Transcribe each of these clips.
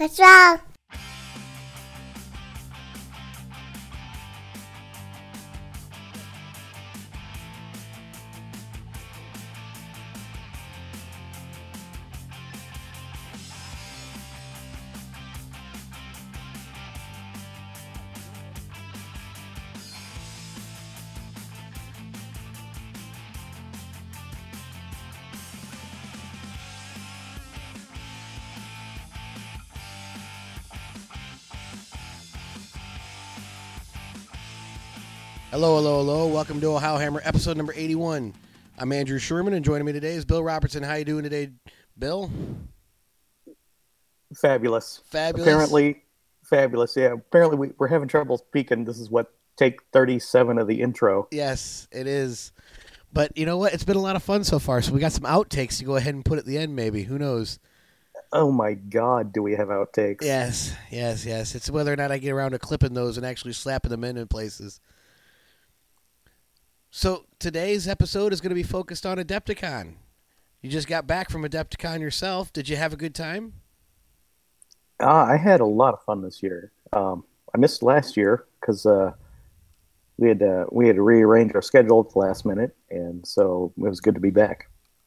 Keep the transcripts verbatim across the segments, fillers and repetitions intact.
What's wrong? Hello, hello, hello. Welcome to Ohio Hammer, episode number eighty-one. I'm Andrew Sherman, and joining me today is Bill Robertson. How you doing today, Bill? Fabulous. Fabulous? Apparently, fabulous, yeah. Apparently, we, we're having trouble speaking. This is what, take thirty-seven of the intro. Yes, it is. But you know what? It's been a lot of fun so far, so we got some outtakes to go ahead and put at the end, maybe. Who knows? Oh, my God, do we have outtakes? Yes, yes, yes. It's whether or not I get around to clipping those and actually slapping them in in places. So today's episode is going to be focused on Adepticon. You just got back from Adepticon yourself. Did you have a good time? Uh, I had a lot of fun this year. Um, I missed last year because uh, we had uh, we had to rearrange our schedule at the last minute, and so it was good to be back.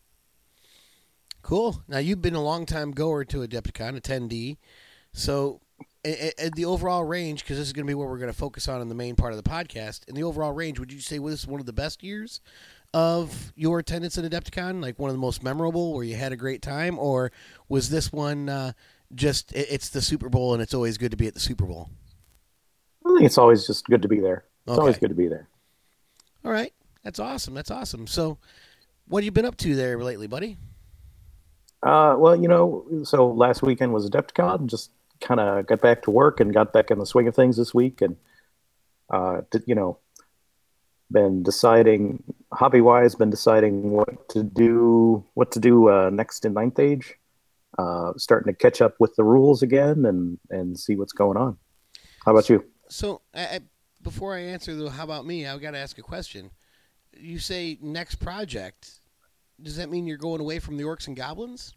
Cool. Now, you've been a long-time goer to Adepticon, attendee. So in the overall range, because this is going to be what we're going to focus on in the main part of the podcast, in the overall range, would you say this is one of the best years of your attendance at Adepticon, like one of the most memorable, where you had a great time, or was this one uh, just, it's the Super Bowl and it's always good to be at the Super Bowl? I think it's always just good to be there. It's Okay. always good to be there. All right. That's awesome. That's awesome. So what have you been up to there lately, buddy? Uh, well, you know, so last weekend was Adepticon, just kind of got back to work and got back in the swing of things this week, and uh, did, you know, been deciding hobby wise, been deciding what to do, what to do uh, next in Ninth Age. Uh, starting to catch up with the rules again and and see what's going on. How about you? So, I, I, before I answer, though, how about me? I've got to ask a question. You say next project. Does that mean you're going away from the Orcs and Goblins?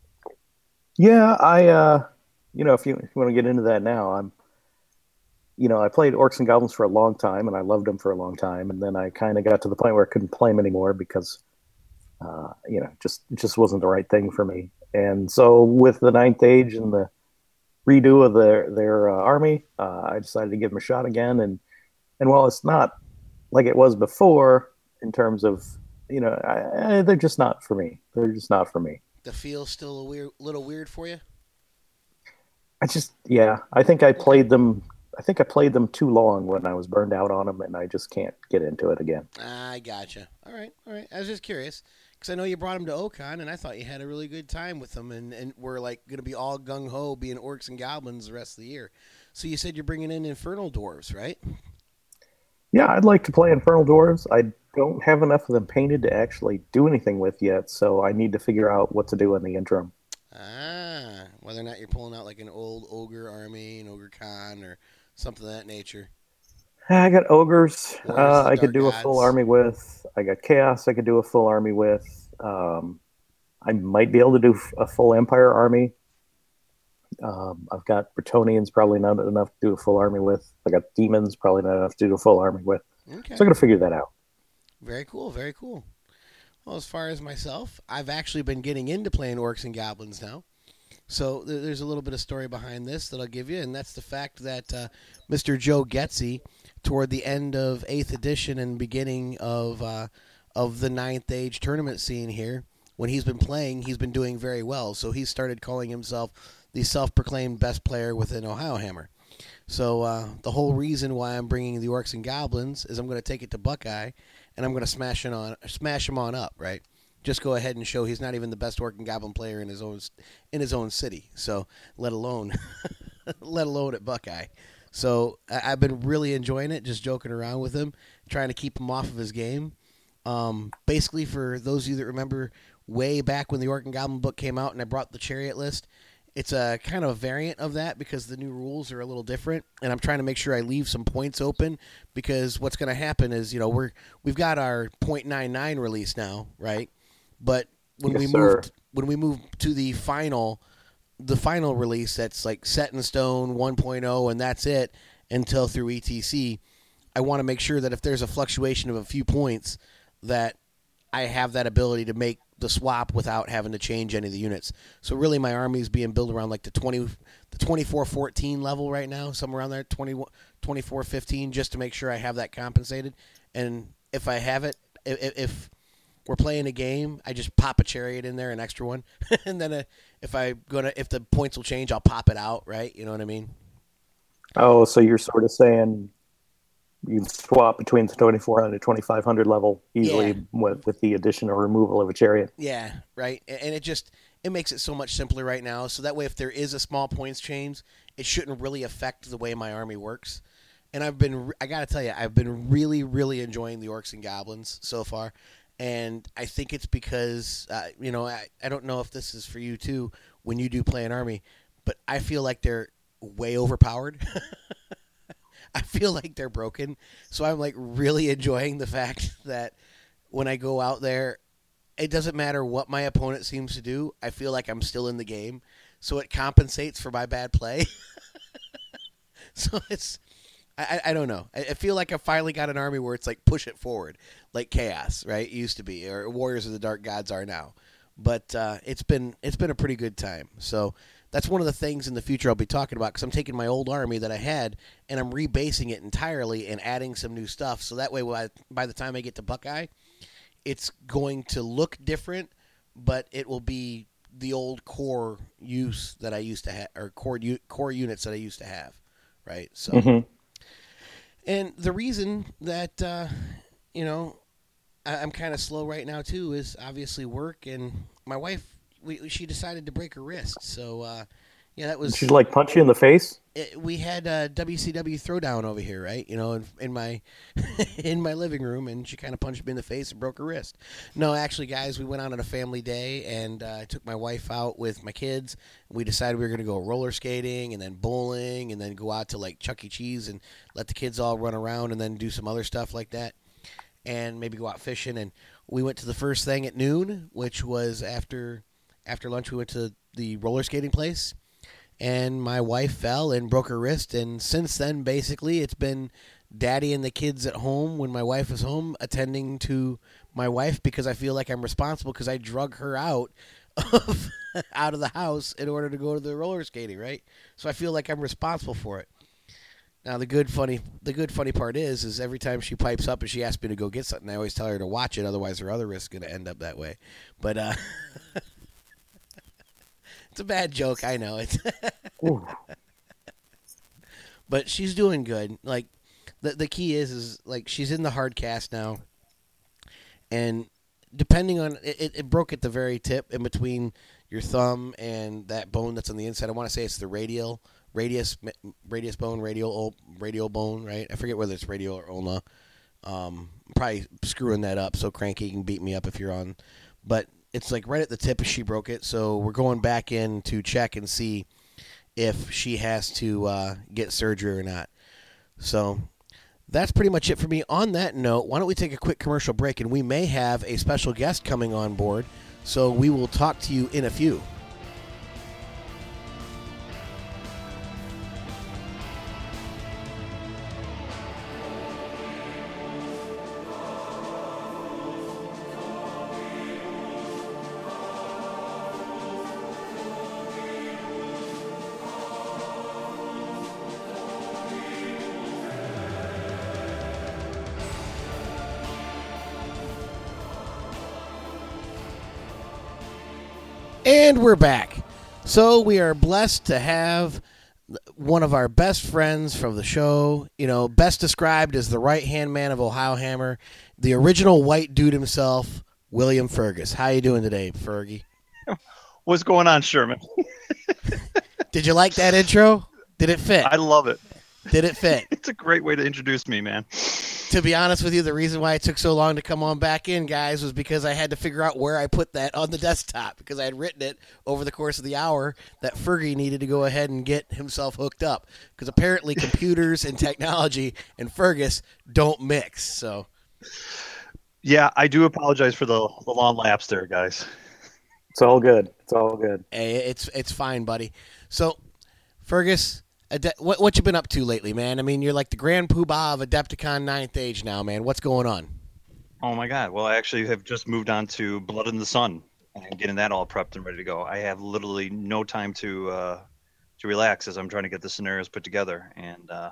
Yeah, I. Uh, You know, if you, if you want to get into that now, I'm, you know, I played Orcs and Goblins for a long time, and I loved them for a long time, and then I kind of got to the point where I couldn't play them anymore because, uh, you know, just it just wasn't the right thing for me. And so with the Ninth Age and the redo of their their uh, army, uh, I decided to give them a shot again. And and while it's not like it was before in terms of, you know, I, I, they're just not for me. They're just not for me. The feel's still a weird, little weird for you? I just, yeah, I think I played them. I think I played them too long when I was burned out on them, and I just can't get into it again. I gotcha. All right, all right. I was just curious because I know you brought them to Ocon, and I thought you had a really good time with them, and, and we're like going to be all gung ho being Orcs and Goblins the rest of the year. So you said you're bringing in Infernal Dwarves, right? Yeah, I'd like to play Infernal Dwarves. I don't have enough of them painted to actually do anything with yet, so I need to figure out what to do in the interim. Ah, whether or not you're pulling out like an old ogre army, an ogre con, or something of that nature. I got ogres. Or is Uh, the I could Dark do a Gods? full army with. I got chaos. I could do a full army with. Um, I might be able to do a full empire army. Um, I've got Bretonnians, probably not enough to do a full army with. I got demons, probably not enough to do a full army with. Okay. So I'm gonna figure that out. Very cool, very cool. Well, as far as myself, I've actually been getting into playing Orcs and Goblins now. So th- there's a little bit of story behind this that I'll give you, and that's the fact that uh, Mister Joe Getsy, toward the end of eighth edition and beginning of uh, of the Ninth Age tournament scene here, when he's been playing, he's been doing very well. So he started calling himself the self-proclaimed best player within Ohio Hammer. So uh, the whole reason why I'm bringing the Orcs and Goblins is I'm going to take it to Buckeye, and I'm going to smash it on, smash him on up, right? Just go ahead and show he's not even the best Orc and Goblin player in his own in his own city. So let alone, let alone at Buckeye. So I, I've been really enjoying it, just joking around with him, trying to keep him off of his game. Um, basically, for those of you that remember, way back when the Orc and Goblin book came out, and I brought the Chariot list. It's a kind of a variant of that because the new rules are a little different, and I'm trying to make sure I leave some points open because what's going to happen is, you know, we're we've got our point nine nine release now, right? But when Yes, we sir. moved when we move to the final the final release that's like set in stone one point oh and that's it until through E T C, I want to make sure that if there's a fluctuation of a few points that I have that ability to make the swap without having to change any of the units. So really my army is being built around like the twenty the twenty-four fourteen level right now, somewhere around there, twenty, twenty-four fifteen, just to make sure I have that compensated. And if I have it, if, if we're playing a game, I just pop a chariot in there, an extra one, and then uh, if I gonna if the points will change, I'll pop it out, right? You know what I mean? Oh, so you're sort of saying you swap between the twenty-four hundred and twenty-five hundred level easily Yeah. with, with the addition or removal of a chariot. Yeah, right. And it just it makes it so much simpler right now. So that way, if there is a small points change, it shouldn't really affect the way my army works. And I've been I got to tell you, I've been really, really enjoying the Orcs and Goblins so far. And I think it's because, uh, you know, I, I don't know if this is for you too when you do play an army, but I feel like they're way overpowered. I feel like they're broken. So I'm like really enjoying the fact that when I go out there, it doesn't matter what my opponent seems to do. I feel like I'm still in the game. So it compensates for my bad play. So it's, I, I don't know. I, I feel like I finally got an army where it's like push it forward, like Chaos, right? It used to be, or Warriors of the Dark Gods are now. But uh, it's been it's been a pretty good time. So that's one of the things in the future I'll be talking about, because I'm taking my old army that I had and I'm rebasing it entirely and adding some new stuff. So that way, by, by the time I get to Buckeye, it's going to look different, but it will be the old core use that I used to have, or core core units that I used to have, right? So. Mm-hmm. And the reason that, uh, you know, I, I'm kind of slow right now, too, is obviously work. And my wife, we, she decided to break her wrist. So, uh, yeah, that was... She'd like punch you in the face? It, we had a W C W Throwdown over here, right? You know, in, in my in my living room, and she kind of punched me in the face and broke her wrist. No, actually, guys, we went out on a family day, and uh, I took my wife out with my kids. We decided we were going to go roller skating and then bowling and then go out to, like, Chuck E. Cheese and let the kids all run around and then do some other stuff like that and maybe go out fishing. And we went to the first thing at noon, which was after after lunch we went to the roller skating place. And my wife fell and broke her wrist. And since then, basically, it's been daddy and the kids at home when my wife is home, attending to my wife, because I feel like I'm responsible because I drug her out of out of the house in order to go to the roller skating, right? So I feel like I'm responsible for it. Now the good funny the good funny part is is every time she pipes up and she asks me to go get something, I always tell her to watch it, otherwise her other wrist's going to end up that way. But uh it's a bad joke, I know. It's but she's doing good. Like the the key is is like she's in the hard cast now, and depending on it, it broke at the very tip in between your thumb and that bone that's on the inside. I want to say it's the radial radius radius bone, radial radial bone, right? I forget whether it's radial or ulna. Um, probably screwing that up, so Cranky can beat me up if you're on, but. It's like right at the tip she broke it, so we're going back in to check and see if she has to uh, get surgery or not. So that's pretty much it for me. On that note, why don't we take a quick commercial break, and we may have a special guest coming on board, so we will talk to you in a few. And we're back. So we are blessed to have one of our best friends from the show, you know, best described as the right-hand man of Ohio Hammer, the original white dude himself, William Fergus. How you doing today, Fergie? What's going on, Sherman? Did you like that intro? Did it fit? I love it. Did it fit? It's a great way to introduce me, man. To be honest with you, the reason why it took so long to come on back in, guys, was because I had to figure out where I put that on the desktop, because I had written it over the course of the hour that Fergie needed to go ahead and get himself hooked up, because apparently computers and technology and Fergus don't mix. So, yeah, I do apologize for the, the long lapse there, guys. It's all good. It's all good. Hey, it's it's fine, buddy. So, Fergus, Ade- what what you been up to lately, man? I mean, you're like the grand poobah of Adepticon Ninth Age now, man. What's going on? Oh my God. Well, I actually have just moved on to Blood in the Sun and getting that all prepped and ready to go. I have literally no time to uh, to relax as I'm trying to get the scenarios put together and uh,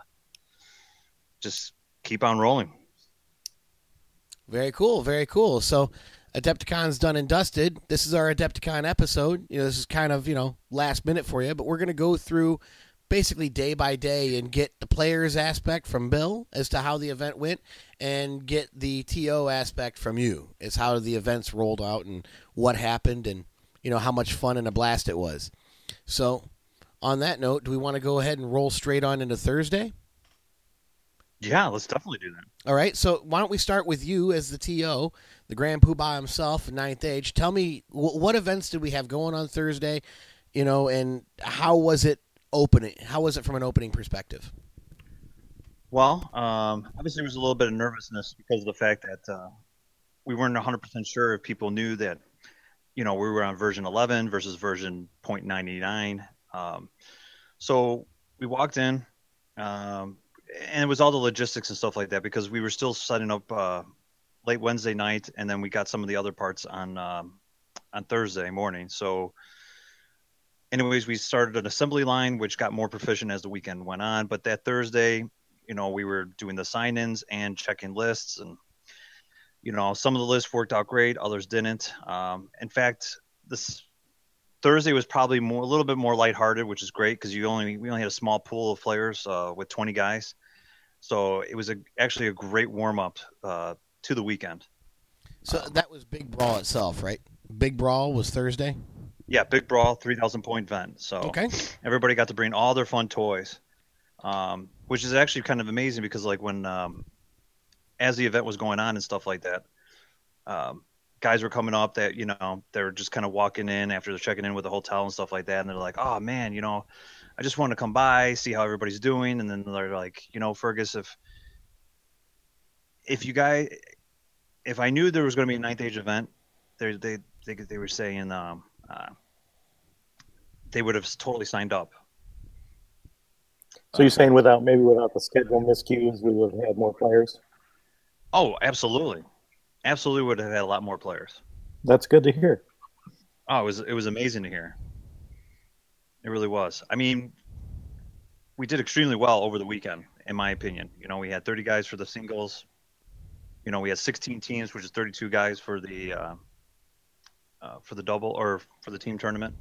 just keep on rolling. Very cool, very cool. So, Adepticon's done and dusted. This is our Adepticon episode. You know, this is kind of, you know, last minute for you, but we're going to go through basically day by day and get the players aspect from Bill as to how the event went and get the T O aspect from you as how the events rolled out and what happened and, you know, how much fun and a blast it was. So, on that note, do we want to go ahead and roll straight on into Thursday? Yeah, let's definitely do that. All right, so why don't we start with you as the T O, the Grand Poobah himself, Ninth Age. Tell me, wh- what events did we have going on Thursday, you know, and how was it opening? How was it from an opening perspective? Well, um, obviously there was a little bit of nervousness because of the fact that uh, we weren't one hundred percent sure if people knew that, you know, we were on version eleven versus version zero point nine nine. Um, so we walked in. Um, And it was all the logistics and stuff like that because we were still setting up uh, late Wednesday night, and then we got some of the other parts on um, on Thursday morning. So, anyways, we started an assembly line, which got more proficient as the weekend went on. But that Thursday, you know, we were doing the sign-ins and checking lists, and you know, some of the lists worked out great, others didn't. Um, in fact, this Thursday was probably more a little bit more lighthearted, which is great because you only we only had a small pool of players uh, with twenty guys. So it was a, actually a great warm up uh, to the weekend. So um, that was Big Brawl itself, right? Big Brawl was Thursday? Yeah, Big Brawl, three thousand point event. So okay. Everybody got to bring all their fun toys, um, which is actually kind of amazing because like when, um, as the event was going on and stuff like that, um, guys were coming up that, you know, they were just kind of walking in after they're checking in with the hotel and stuff like that. And they're like, oh man, you know, I just want to come by, see how everybody's doing. And then they're like, you know, Fergus, if, if you guys, if I knew there was going to be a Ninth Age event, they, they, they, they were saying, um, uh, they would have totally signed up. So you're saying without, maybe without the schedule miscues, we would have had more players? Oh, absolutely. Absolutely would have had a lot more players. That's good to hear. Oh, it was, it was amazing to hear. It really was. I mean, we did extremely well over the weekend, in my opinion. You know, we had thirty guys for the singles. You know, we had sixteen teams, which is thirty-two guys for the uh, uh, for the double or for the team tournament.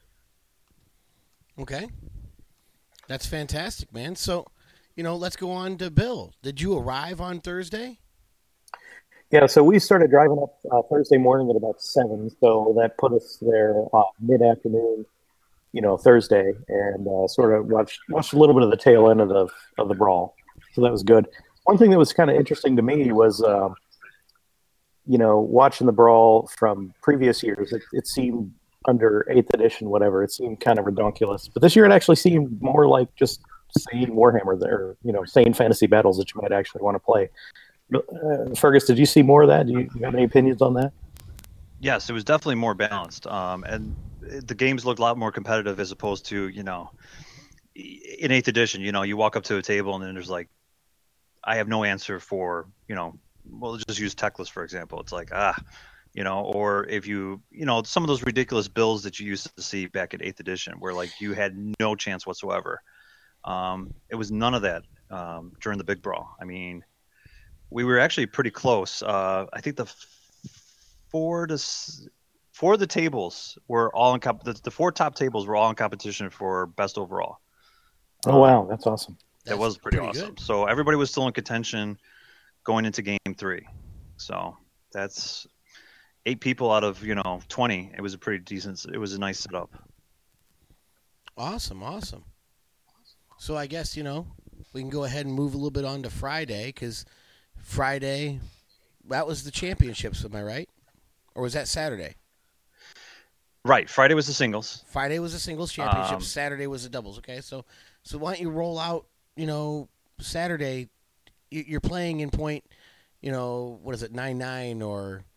Okay, that's fantastic, man. So, you know, let's go on to Bill. Did you arrive on Thursday? Yeah, so we started driving up uh, Thursday morning at about seven, so that put us there uh, mid-afternoon. You know, Thursday, and uh, sort of watched watched a little bit of the tail end of the of the brawl, so that was good. One thing that was kind of interesting to me was, uh, you know, watching the brawl from previous years. It, it seemed under eighth edition, whatever. It seemed kind of redonkulous, but this year it actually seemed more like just sane Warhammer, there, you know, sane fantasy battles that you might actually want to play. Uh, Fergus, did you see more of that? Do you, do you have any opinions on that? Yes, it was definitely more balanced, um, and the games looked a lot more competitive as opposed to, you know, in eighth edition, you know, you walk up to a table and then there's like, I have no answer for, you know, well, just use Techless, for example. It's like, ah, you know, or if you, you know, some of those ridiculous builds that you used to see back in eighth edition where like you had no chance whatsoever. Um, it was none of that um, during the Big Brawl. I mean, we were actually pretty close. Uh, I think the f- four to s- four of the tables were all in comp- the, the four top tables were all in competition for best overall. Oh um, wow, that's awesome. That that's was pretty, pretty awesome. Good. So everybody was still in contention going into game three. So that's eight people out of, you know, twenty. It was a pretty decent. It was a nice setup. Awesome, awesome. So I guess, you know, we can go ahead and move a little bit on to Friday because Friday, that was the championships. Am I right? Or was that Saturday? Right. Friday was the singles. Friday was the singles championship. Um, Saturday was the doubles. Okay, so so why don't you roll out? You know, Saturday, you're playing in point. You know, what is it, nine nine or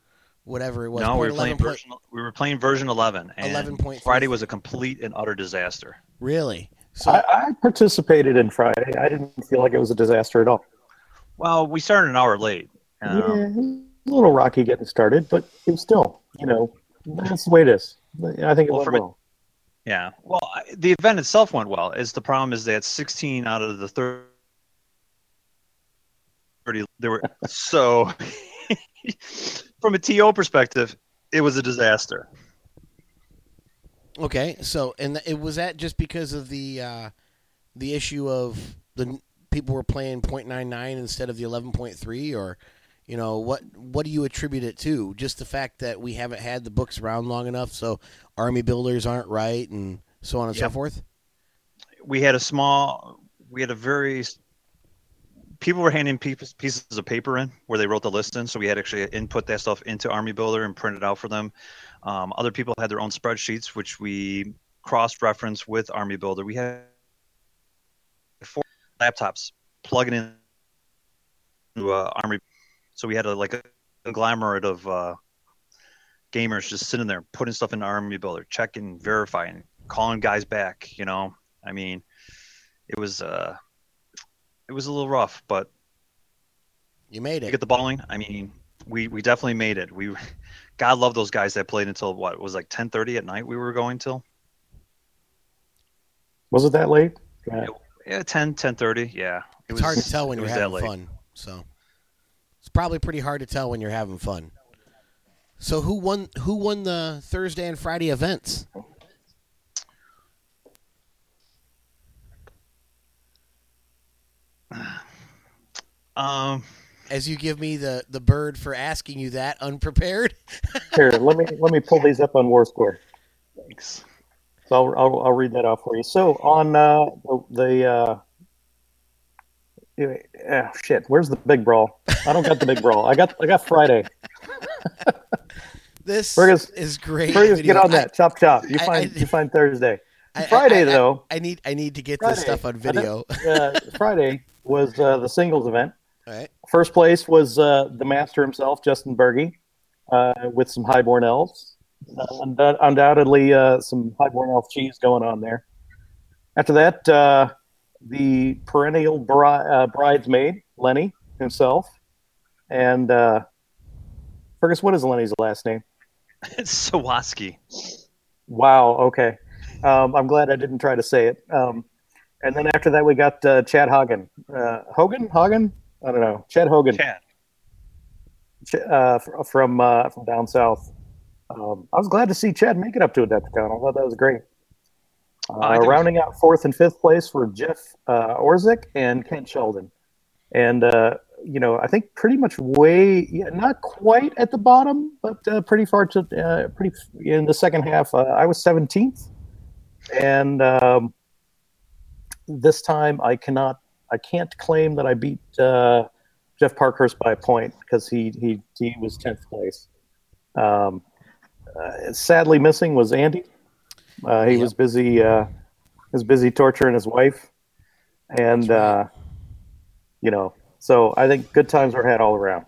whatever it was. No, we point were playing eleven point- version. We were playing version eleven, and eleven point three. Friday was a complete and utter disaster. Really? So I, I participated in Friday. I didn't feel like it was a disaster at all. Well, we started an hour late. Um, Yeah, it was a little rocky getting started, but it was still, you know, that's the way it is. I think it Well, went for me- well. Yeah. Well, I- the event itself went well. Is the problem is that sixteen out of the thirty there were so from a T O perspective, it was a disaster. okay, so and it was that just because of the uh, the issue of the people were playing point nine nine instead of the eleven point three, or you know what what do you attribute it to? Just the fact that we haven't had the books around long enough, so army builders aren't right, and so on and so Yep. forth. We had a small, we had a very, people were handing pieces, pieces of paper in where they wrote the list in. So we had actually input that stuff into Army Builder and print it out for them. Um, other people had their own spreadsheets, which we cross-referenced with Army Builder. We had four laptops plugging in to uh, Army. So we had a, like a conglomerate of uh, gamers just sitting there putting stuff into Army Builder, checking, verifying, calling guys back. You know, I mean, it was uh, it was a little rough, but You made to it. get the balling, I mean, we we definitely made it. We, God love those guys that played until what it was like ten thirty at night. We were going till Was it that late? Yeah. yeah ten ten thirty. Yeah, it It's was hard to tell when it you're was that having late. fun. So it's probably pretty hard to tell when you're having fun. So who won? Who won the Thursday and Friday events? Um, As you give me the, the bird for asking you that unprepared. Here, let me let me pull these up on War Score. thanks. So I'll, I'll, I'll read that off for you. So on uh, the, the uh, oh shit, where's the big brawl? I don't got the big brawl. I got I got Friday. This Fergus- is great. Fergus, video. get on that. chop chop. You I- find I- you find Thursday. I- I- Friday I- I- though. I need I need to get Friday, this stuff on I video. uh, Friday was uh, the singles event. All right. First place was uh, the master himself, Justin Berge, uh, with some highborn elves. Uh, undou- undoubtedly, uh, some highborn elf cheese going on there. After that, uh, the perennial bri- uh, bridesmaid, Lenny himself. And uh, Fergus, what is Lenny's last name? It's Sawaski. Wow, okay. Um, I'm glad I didn't try to say it. Um, and then after that, we got uh, Chad Hagen. Uh, Hogan? Hagen? I don't know. Chad Hogan. Chad. Ch- uh, fr- from uh, from down south. Um, I was glad to see Chad make it up to Adepticon. I thought that was great. Uh, I think- rounding out fourth and fifth place were Jeff uh, Orzik and Kent Sheldon. And, uh, you know, I think pretty much way, yeah, not quite at the bottom, but uh, pretty far to, uh, pretty in the second half. Uh, I was seventeenth. And um, this time I cannot, I can't claim that I beat uh, Jeff Parkhurst by a point because he, he, he was tenth place. Um, uh, sadly missing was Andy. Uh, he Yep. was busy, uh, was busy torturing his wife. And, That's right. uh, you know, so I think good times were had all around.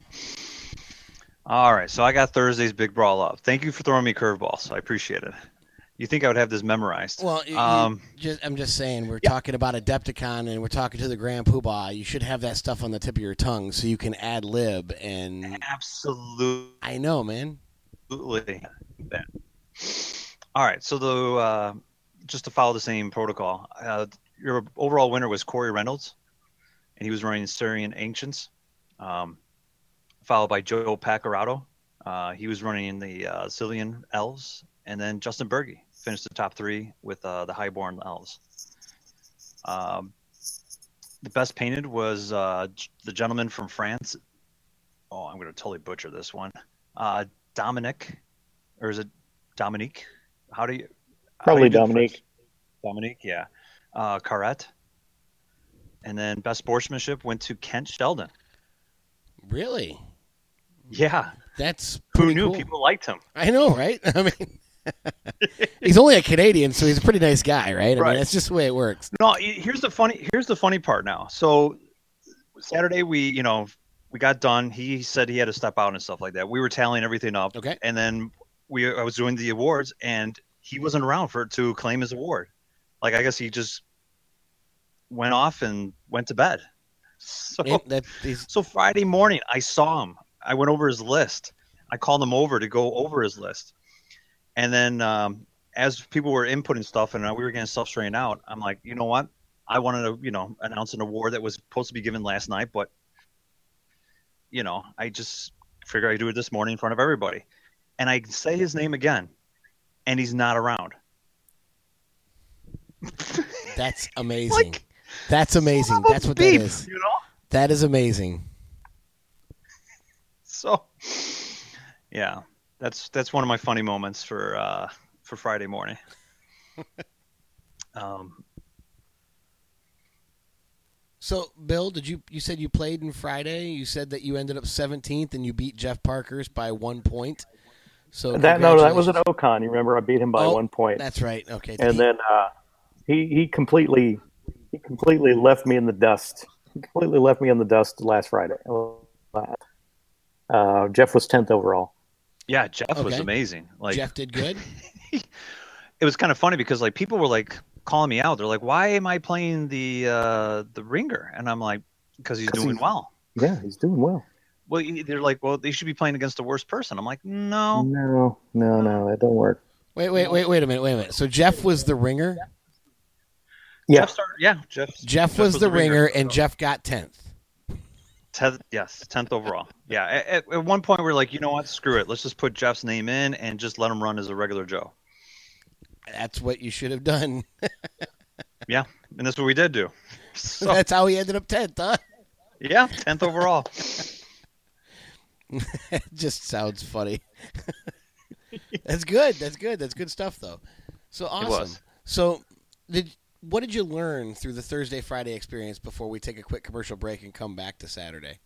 All right, so I got Thursday's big brawl up. Thank you for throwing me curveballs. I appreciate it. You think I would have this memorized? Well, you- you um, just, I'm just saying, we're Yeah. talking about Adepticon and we're talking to the Grand Poobah. You should have that stuff on the tip of your tongue so you can ad lib. And absolutely. I know, man. That. All right, so the uh, just to follow the same protocol, uh, your overall winner was Corey Reynolds, and he was running Syrian Ancients, um, followed by Joe Pacarato. Uh, he was running the uh, Cillian Elves, and then Justin Berge finished the top three with uh, the Highborn Elves. Um, the best painted was uh, the gentleman from France. Oh, I'm going to totally butcher this one. Uh, Dominic, or is it Dominique? How do you? how do Probably you do the Dominique. French? Dominique, yeah. Uh, Carrette. And then best sportsmanship went to Kent Sheldon. Really? Yeah. That's Who pretty knew? cool. People liked him. I know, right? I mean, he's only a Canadian, so he's a pretty nice guy, right? I Right. mean, that's just the way it works. No, here's the funny. Here's the funny part now. So Saturday we, you know, we got done. He said he had to step out and stuff like that. We were tallying everything up. Okay. And then we I was doing the awards, and he wasn't around for to claim his award. Like, I guess he just went off and went to bed. So, It- that is, so Friday morning, I saw him. I went over his list. I called him over to go over his list. And then um, as people were inputting stuff and we were getting stuff straightened out, I'm like, you know what? I wanted to, you know, announce an award that was supposed to be given last night, but, you know, I just figured I'd do it this morning in front of everybody. And I say his name again, and he's not around. that's amazing. Like, That's amazing. son of a That's what beep, that is. You know? That is amazing. So, yeah, that's that's one of my funny moments for uh, for Friday morning. um, So, Bill, did you you said you played in Friday? You said that you ended up seventeenth and you beat Jeff Parker's by one point. So That no, that was an congratulations. Ocon. You remember, I beat him by Oh, one point, That's right. Okay. and He- then uh, he he completely he completely left me in the dust. He completely left me in the dust last Friday. Uh, Jeff was tenth overall. yeah, Jeff was Okay. amazing. Like, Jeff did good. it was kind of funny because like people were like calling me out. They're like, "Why am I playing the uh, the ringer?" And I'm like, "Because he's 'Cause doing he's- well." Yeah, he's doing well. Well, y- they're like, "Well, they should be playing against the worst person." I'm like, "No, No, no, no, that don't work. Wait, wait, wait, wait a minute, wait a minute. So Jeff was the ringer. Yeah, Jeff started. Yeah, Jeff. Jeff, was, the ringer, and Jeff got tenth. Tenth, yes, tenth overall. Yeah, at, at- at one point we we're like, you know what? Screw it. Let's just put Jeff's name in and just let him run as a regular Joe. That's what you should have done. Yeah, and that's what we did do. So, That's how he ended up tenth, huh? yeah, tenth overall. It just sounds funny. That's good. That's good. That's good stuff, though. So awesome. was. So, did what did you learn through the Thursday Friday experience before we take a quick commercial break and come back to Saturday?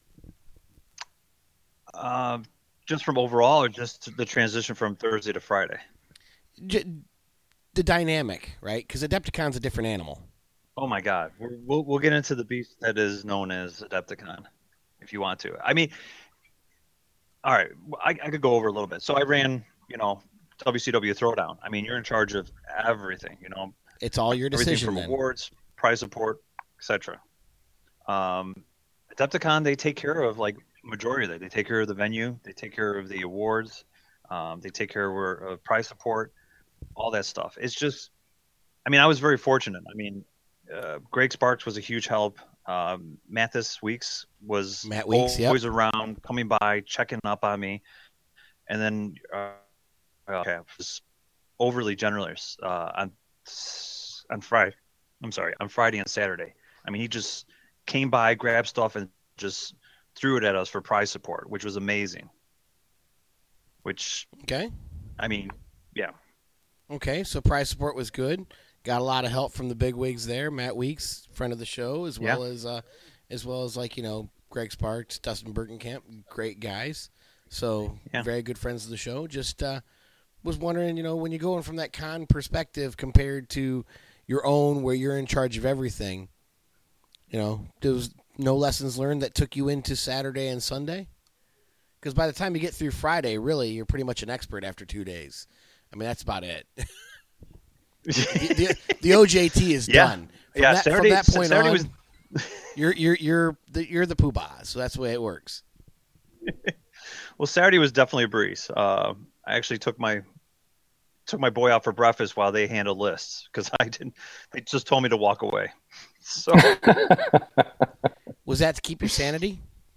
Um, just from overall, or just the transition from Thursday to Friday. J- the dynamic, right? Because Adepticon's a different animal. Oh my God, We're, we'll we'll get into the beast that is known as Adepticon, if you want to. I mean, all right, I, I could go over a little bit. So I ran, you know, W C W Throwdown. I mean, you're in charge of everything, you know, It's all your everything decision from then. awards, prize support, et cetera. Um, Adepticon, they take care of like majority of that. They take care of the venue, they take care of the awards, um, they take care of uh, prize support, all that stuff. It's just, I mean, I was very fortunate. I mean, uh, Greg Sparks was a huge help. Um, Mathis Weeks was Matt Weeks, yep. always around, coming by, checking up on me, and then uh, okay, was overly generous uh, on on Friday. I'm sorry, on Friday and Saturday. I mean, he just came by, grabbed stuff, and just threw it at us for prize support, which was amazing. Which, Okay. I mean, yeah, Okay. So prize support was good. Got a lot of help from the big wigs there. Matt Weeks, friend of the show, as well as uh, as well as like you know Greg Sparks, Dustin Bergenkamp, great guys. So Yeah. very good friends of the show. Just uh, was wondering, you know, when you're going from that con perspective compared to your own, where you're in charge of everything. You know, there was no lessons learned that took you into Saturday and Sunday. Because by the time you get through Friday, really, you're pretty much an expert after two days. I mean, that's about it. the, the, the O J T is Yeah. done. From yeah. that, Saturday, from that point Saturday on, was. you're you're you're the you're the poobah. So that's the way it works. Well, Saturday was definitely a breeze. Uh, I actually took my took my boy out for breakfast while they handled lists because I didn't. They just told me to walk away. So Was that to keep your sanity?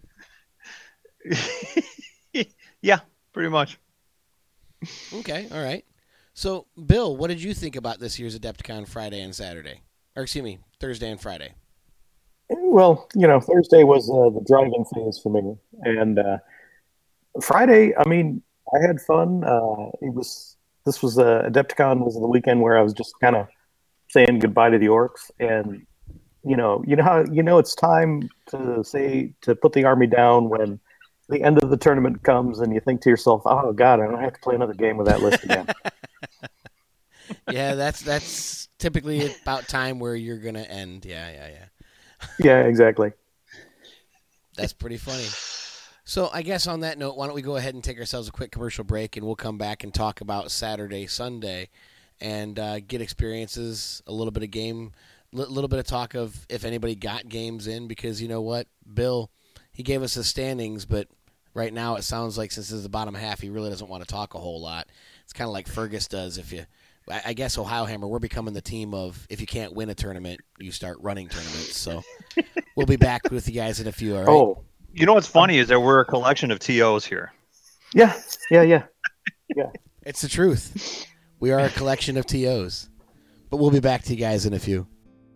yeah, pretty much. Okay, all right. So, Bill, what did you think about this year's Adepticon Friday and Saturday? Or excuse me, Thursday and Friday. Well, you know, Thursday was uh, the driving phase for me, and uh, Friday, I mean, I had fun. Uh, it was this was uh, Adepticon was the weekend where I was just kind of saying goodbye to the orcs, and you know, you know how you know it's time to say to put the army down when the end of the tournament comes, and you think to yourself, "Oh God, I don't have to play another game with that list again." Yeah, that's that's typically about time where you're gonna end. Yeah, yeah, yeah. Yeah, exactly. That's pretty funny. So I guess on that note, why don't we go ahead and take ourselves a quick commercial break, and we'll come back and talk about Saturday, Sunday, and uh, get experiences, a little bit of game, a li- little bit of talk of if anybody got games in, because you know what, Bill, he gave us the standings, but right now it sounds like since this is the bottom half, he really doesn't want to talk a whole lot. It's kind of like Fergus does. If you, I I guess Ohio Hammer, we're becoming the team of if you can't win a tournament, you start running tournaments. So we'll be back with you guys in a few. All right. Oh, You know what's funny is that we're a collection of T Os here. yeah, yeah, yeah, yeah. It's the truth. We are a collection of T Os. But we'll be back to you guys in a few.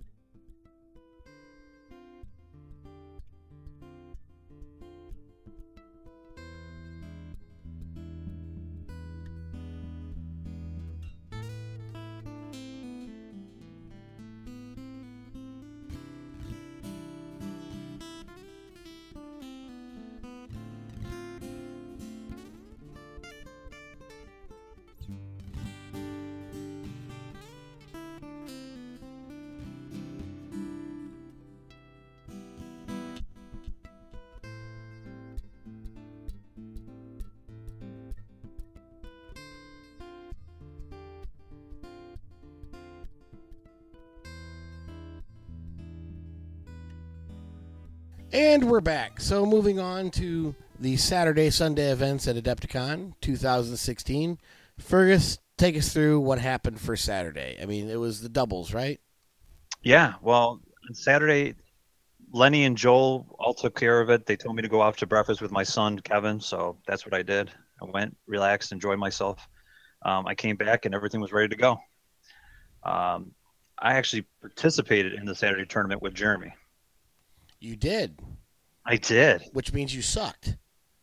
And we're back. So moving on to the Saturday, Sunday events at Adepticon twenty sixteen. Fergus, take us through what happened for Saturday. I mean, it was the doubles, right? Yeah, well, on Saturday, Lenny and Joel all took care of it. They told me to go out to breakfast with my son, Kevin, so that's what I did. I went, relaxed, enjoyed myself. Um, I came back, and everything was ready to go. Um, I actually participated in the Saturday tournament with Jeremy. You did, I did. which means you sucked.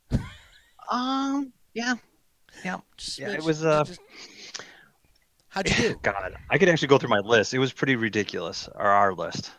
Um, yeah, yeah, Just- yeah. It just- was uh, just- how'd you do? God, I could actually go through my list. It was pretty ridiculous, or our list.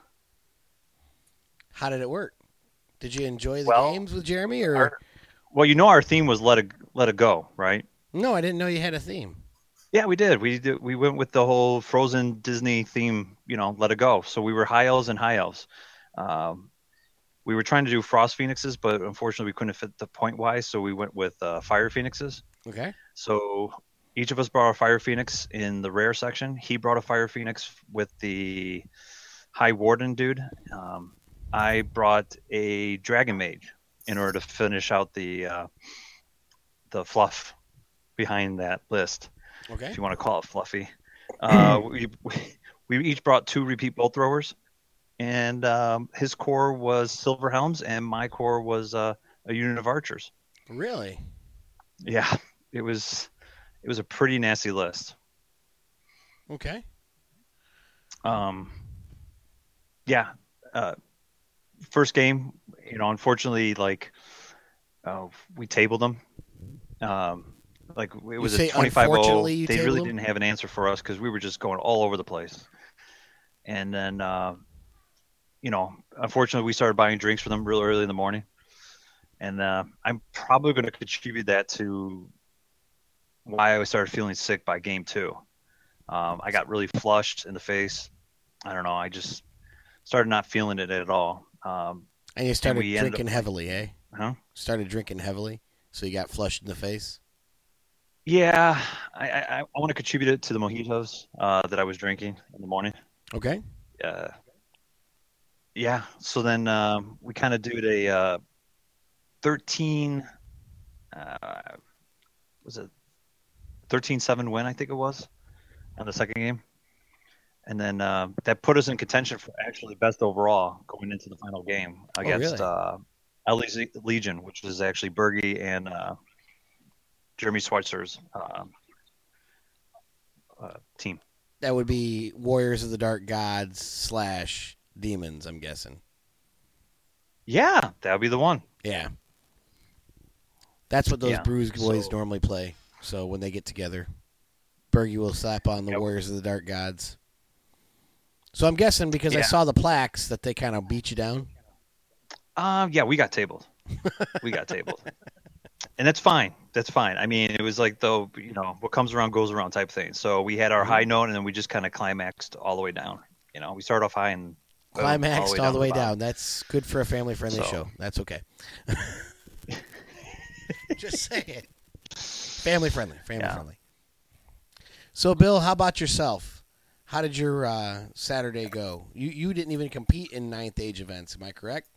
How did it work? Did you enjoy the Well, games with Jeremy, or our- Well, you know, our theme was let it let it go, right? no? I didn't know you had a theme. Yeah, we did. We did. We went with the whole Frozen Disney theme. You know, let it go. So we were high elves and high elves. Um, we were trying to do frost phoenixes, but unfortunately we couldn't fit the point wise, so we went with uh, fire phoenixes. Okay. So each of us brought a fire phoenix in the rare section. He brought a fire phoenix with the high warden dude. Um, I brought a dragon mage in order to finish out the uh, the fluff behind that list, Okay. if you want to call it fluffy. Uh, we, we each brought two repeat bow throwers, and um, his core was silver helms, and my core was uh, a unit of archers. Really? Yeah, it was it was a pretty nasty list. Okay. Um, yeah, uh, first game, you know, unfortunately, like uh, we tabled them. Um, like it was say a twenty-five oh. unfortunately you They tabled really them? didn't have an answer for us because we were just going all over the place. And then, uh, you know, unfortunately, we started buying drinks for them real early in the morning. And uh, I'm probably going to contribute that to why I started feeling sick by game two. Um, I got really flushed in the face. I don't know. I just started not feeling it at all. Um, And you started we ended drinking up- heavily, eh? huh? Started drinking heavily, so you got flushed in the face. Yeah, I, I, I want to contribute it to the mojitos uh, that I was drinking in the morning. Okay. Uh, yeah. So then um, we kind of did a uh, thirteen. Uh, was it thirteen seven win? I think it was on the second game, and then uh, that put us in contention for actually best overall going into the final game against really? uh, L A Legion, which is actually Bergie and uh, Jeremy Schweitzer's uh, uh, team. That would be Warriors of the Dark Gods slash Demons, I'm guessing. Yeah, that would be the one. Yeah. That's what those Yeah, Bruise boys so- normally play. So when they get together, Bergie will slap on the Yep. Warriors of the Dark Gods. So I'm guessing because I Yeah. saw the plaques that they kind of beat you down. Um, yeah, we got tabled. We got tabled, and that's fine. That's fine. I mean, it was like the you know what comes around goes around type thing. So we had our high note, and then we just kind of climaxed all the way down. You know, we started off high and boom, Climaxed all the way to the down. bottom. That's good for a family-friendly So- show. That's okay. Just saying. Family friendly. Family Yeah. friendly. So, Bill, how about yourself? How did your uh, Saturday go? You you didn't even compete in ninth age events, am I correct?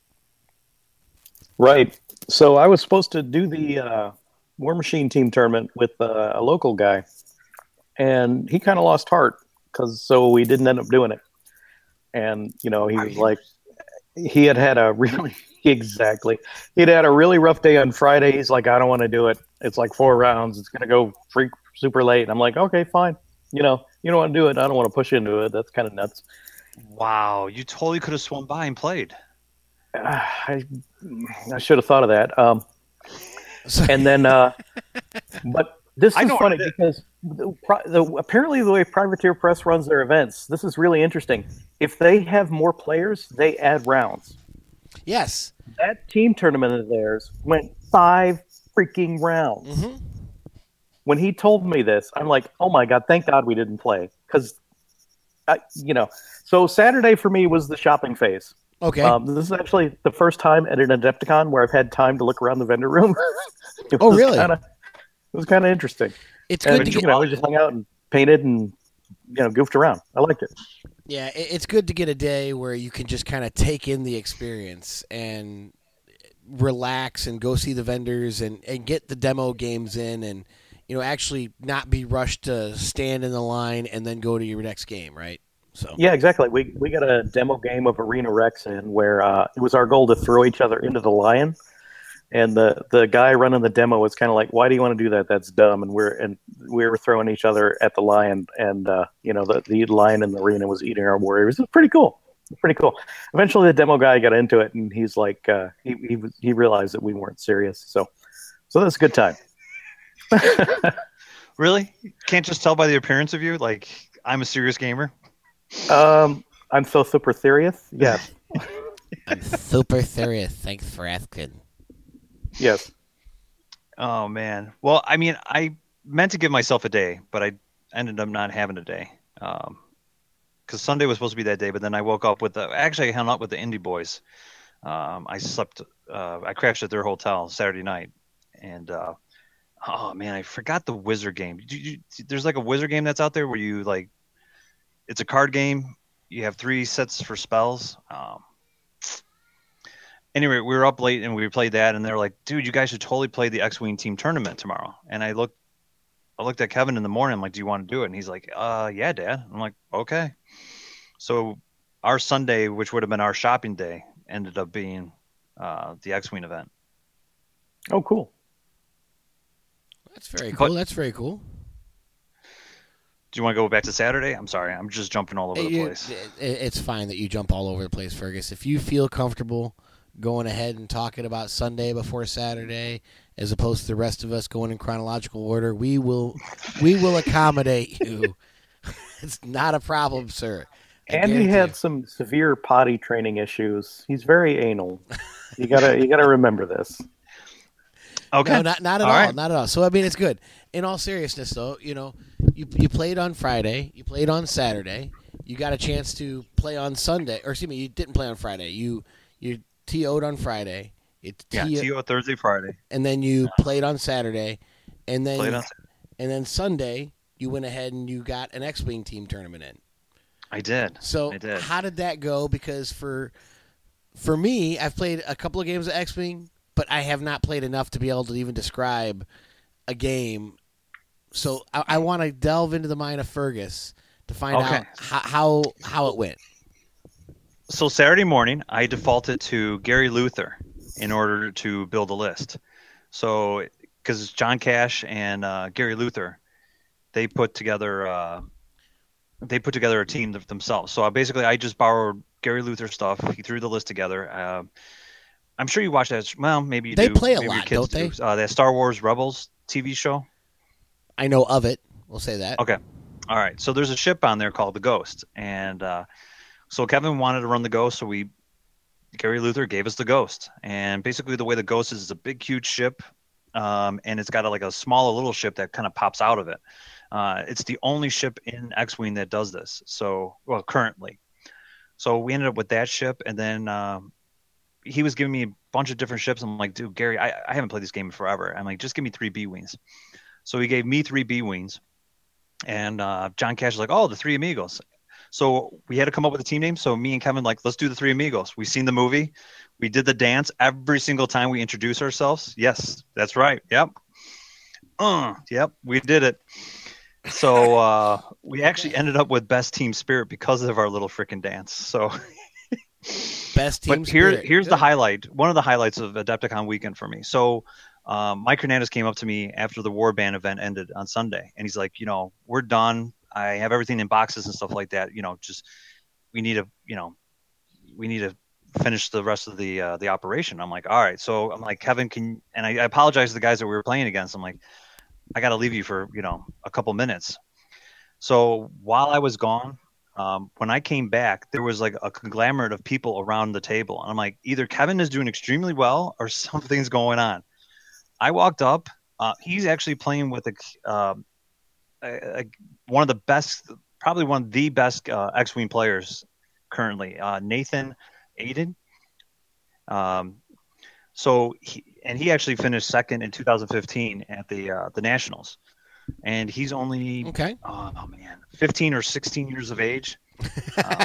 Right. So I was supposed to do the uh, War Machine team tournament with uh, a local guy, and he kind of lost heart because so we didn't end up doing it. And you know, he Are was you- like, he had had a really exactly, he'd had a really rough day on Friday. He's like, I don't want to do it. It's like four rounds. It's gonna go freak super late. I'm like, okay, fine. You know, you don't want to do it. I don't want to push into it. That's kind of nuts. Wow, you totally could have swum by and played. Uh, I I should have thought of that. Um, So- and then, uh, but this I is know funny what it is. because the, pri- the, apparently the way Privateer Press runs their events, this is really interesting. If they have more players, they add rounds. yes. That team tournament of theirs went five freaking rounds. hmm When he told me this, I'm like, oh my God, thank God we didn't play. Because, you know, so Saturday for me was the shopping phase. Okay. Um, this is actually the first time at an Adepticon where I've had time to look around the vendor room. It Oh, was really? Kinda, it was kind of interesting. it's And, good to you get. know, we just hung out and painted and, you know, goofed around. I liked it. Yeah, it- it's good to get a day where you can just kind of take in the experience and relax and go see the vendors and, and get the demo games in and, you know, actually not be rushed to stand in the line and then go to your next game, right? So Yeah, exactly. We we got a demo game of Arena Rex in where uh, it was our goal to throw each other into the lion, and the the guy running the demo was kind of like, "Why do you want to do that? That's dumb." And we're and we were throwing each other at the lion, and uh, you know the the lion in the arena was eating our warriors. It was pretty cool. It was pretty cool. Eventually, the demo guy got into it, and he's like, uh, he he was, he realized that we weren't serious. So so that's a good time. Really? Can't just tell by the appearance of you? Like, I'm a serious gamer. um, I'm so super serious. Yes, I'm super serious. Thanks for asking. yes. Oh man. Well, I mean, I meant to give myself a day, but I ended up not having a day. Um, because Sunday was supposed to be that day, but then I woke up with the. Actually, I hung out with the Indie Boys. Um, I slept. Uh, I crashed at their hotel Saturday night, and uh, oh man, I forgot the Wizard game. You, you, there's like a Wizard game that's out there where you like. It's a card game. You have three sets for spells. Um, anyway, we were up late and we played that, and they're like, "Dude, you guys should totally play the X-wing team tournament tomorrow." And I looked, I looked at Kevin in the morning. I'm like, "Do you want to do it?" And he's like, "Uh, yeah, Dad." I'm like, "Okay." So our Sunday, which would have been our shopping day, ended up being uh, the X-wing event. Oh, cool. That's very cool. But- That's very cool. Do you want to go back to Saturday? I'm sorry, I'm just jumping all over the You- place. it- it's fine that you jump all over the place, Fergus. If you feel comfortable going ahead and talking about Sunday before Saturday, as opposed to the rest of us going in chronological order, we will we will accommodate you. It's not a problem, sir. I Andy guarantee had you. some severe potty training issues. He's very anal. You gotta you gotta remember this. Okay. No, not not at All all, right. not at all. So I mean, it's good. In all seriousness, though, you know, you you played on Friday, you played on Saturday, you got a chance to play on Sunday, or excuse me, you didn't play on Friday. You you T O'd on Friday, you Yeah, T- T O Thursday, Friday. and then you played on Saturday, and then Played on. and then Sunday you went ahead and you got an X-wing team tournament in. I did. So I did. how did that go? Because for for me, I've played a couple of games of X-wing, but I have not played enough to be able to even describe a game. So I, I want to delve into the mind of Fergus to find Okay. out how, how how it went. So Saturday morning, I defaulted to Gary Luther in order to build a list. So because John Cash and uh, Gary Luther, they put together uh, they put together a team th- themselves. So I, basically, I just borrowed Gary Luther stuff. He threw the list together. Uh, I'm sure you watch that. Well, maybe you They do. play a Maybe your lot, kids don't they? do. Uh, that Star Wars Rebels T V show. I know of it. We'll say that. Okay. All right. So there's a ship on there called the Ghost, and uh, so Kevin wanted to run the Ghost, so we Gary Luther gave us the Ghost, and basically the way the Ghost is, is a big, huge ship, um, and it's got a, like a small little ship that kind of pops out of it. Uh, it's the only ship in X-wing that does this. So, well, currently. So we ended up with that ship, and then um, he was giving me a bunch of different ships. I'm like, dude, Gary, I, I haven't played this game in forever. I'm like, just give me three B wings. So he gave me three B wings, and uh, John Cash was like, oh, the Three Amigos. So we had to come up with a team name. So me and Kevin, like, let's do the Three Amigos. We seen the movie. We did the dance every single time we introduce ourselves. Yes, that's right. Yep. Uh, yep, we did it. So uh, we actually ended up with best team spirit because of our little freaking dance. So best team but here, spirit. here's Good. the highlight. One of the highlights of Adepticon weekend for me. So um, Mike Hernandez came up to me after the Warband event ended on Sunday, and he's like, you know, we're done. I have everything in boxes and stuff like that. You know, just we need to, you know, we need to finish the rest of the uh, the operation. I'm like, all right. So I'm like, Kevin, can and I, I apologize to the guys that we were playing against. I'm like, I got to leave you for, you know, a couple minutes. So while I was gone, um, when I came back, there was like a conglomerate of people around the table. And I'm like, either Kevin is doing extremely well or something's going on. I walked up. Uh, he's actually playing with a, uh, a, a one of the best, probably one of the best uh, X-Wing players currently, uh, Nathan Aiden. Um, so he, and he actually finished second in two thousand fifteen at the uh, the Nationals, and he's only Okay. oh, oh man, fifteen or sixteen years of age. Um,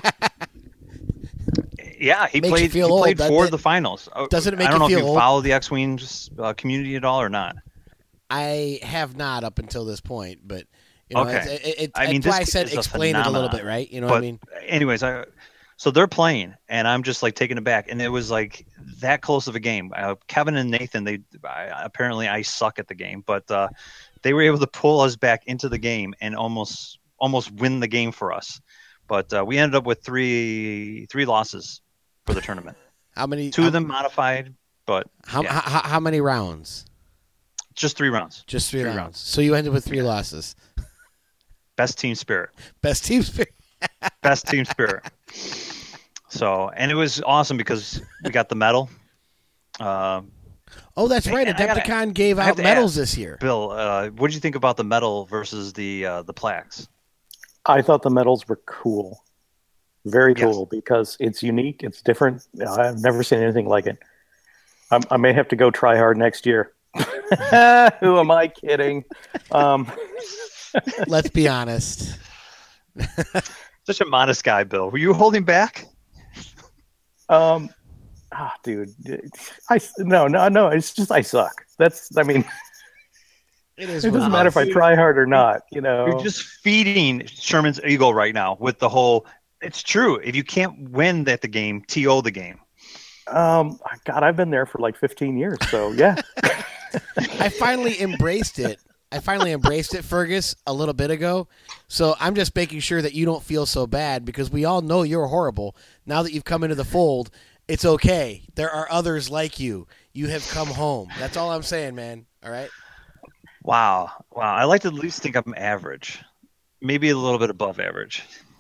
yeah, he Makes you played. He feel old, played doesn't for it? the finals. Doesn't it make I don't you know feel if you old? follow the X-Wing uh, community at all or not. I have not up until this point, but you know, Okay. it's, it, it, I mean, that's why I this said is a explain it a little phenomenon. bit, right? You know but what I mean? anyways, I so they're playing, and I'm just like taken aback, and it was like that close of a game. Uh, Kevin and Nathan, they I, apparently I suck at the game, but uh, they were able to pull us back into the game and almost almost win the game for us. But uh, we ended up with three three losses for the tournament. How many? Two how, of them modified, but How, yeah, how how many rounds? just three rounds. Just three, Three rounds. rounds. So you ended with three losses. Best team spirit. Best team spirit. Best team spirit. So, and it was awesome because we got the medal. Uh, Oh, that's right. I gotta- Adepticon gave I have out to medals ask, this year. Bill, uh, what did you think about the medal versus the uh, the plaques? I thought the medals were cool, very Yes. cool, because it's unique, it's different. I've never seen anything like it. I, I may have to go try hard next year. Who am I kidding? Um, Let's be honest. Such a modest guy, Bill. Were you holding back? um, ah, dude, I no, no, no. It's just I suck. That's, I mean, It is. it what doesn't it matter is. if I try hard or not. You know, You're just feeding Sherman's ego right now with the whole. It's true. If you can't win at the game, T O the game. um, God, I've been there for like fifteen years. So yeah, I finally embraced it. I finally embraced it, Fergus, a little bit ago. So I'm just making sure that you don't feel so bad because we all know you're horrible. Now that you've come into the fold, it's okay. There are others like you. You have come home. That's all I'm saying, man. All right? Wow, wow. I like to at least think I'm average, maybe a little bit above average.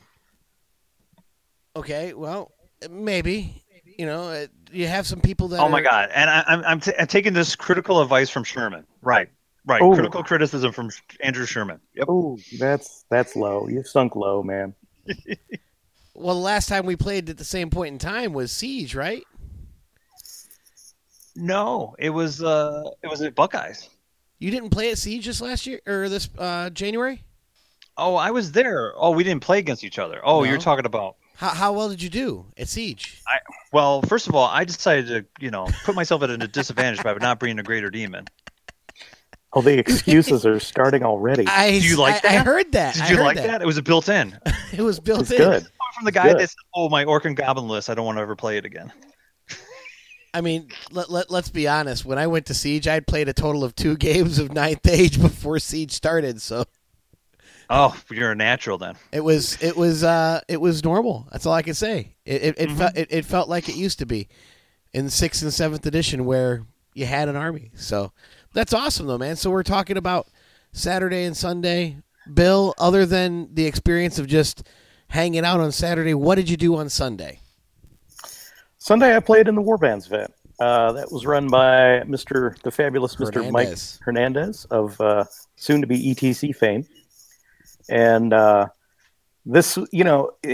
Okay, well, maybe. You know, uh, you have some people that Oh my are- God! And I, I'm I'm, t- I'm taking this critical advice from Sherman. Right, right. Ooh. Critical criticism from Andrew Sherman. Yep. oh, that's that's low. You've sunk low, man. Well, the last time we played at the same point in time was Siege, right? No, it was uh, it was at Buckeyes. You didn't play at Siege this last year or this uh, January? Oh, I was there. Oh, we didn't play against each other. Oh, No. you're talking about. How how well did you do at Siege? Well, first of all, I decided to, you know, put myself at a disadvantage by not bringing a greater demon. Oh, the excuses are starting already. I, Do you like I, I that? heard that. Did I you heard like that? It was built in. It was built It's in. good. Coming from the guy Good. that said, "Oh, my Orc and Goblin list. I don't want to ever play it again." I mean, let, let, let's be honest. When I went to Siege, I'd played a total of two games of Ninth Age before Siege started, so Oh, you're a natural then. it was it was uh, it was normal. That's all I can say. It it, it Mhm. felt it, it felt like it used to be in sixth and seventh edition, where you had an army. So that's awesome, though, man. So we're talking about Saturday and Sunday. Bill, other than the experience of just hanging out on Saturday, what did you do on Sunday? Sunday, I played in the Warbands event. Uh, that was run by Mister the fabulous Mister Mike Hernandez. Hernandez of uh, soon-to-be E T C fame. And uh, this, you know,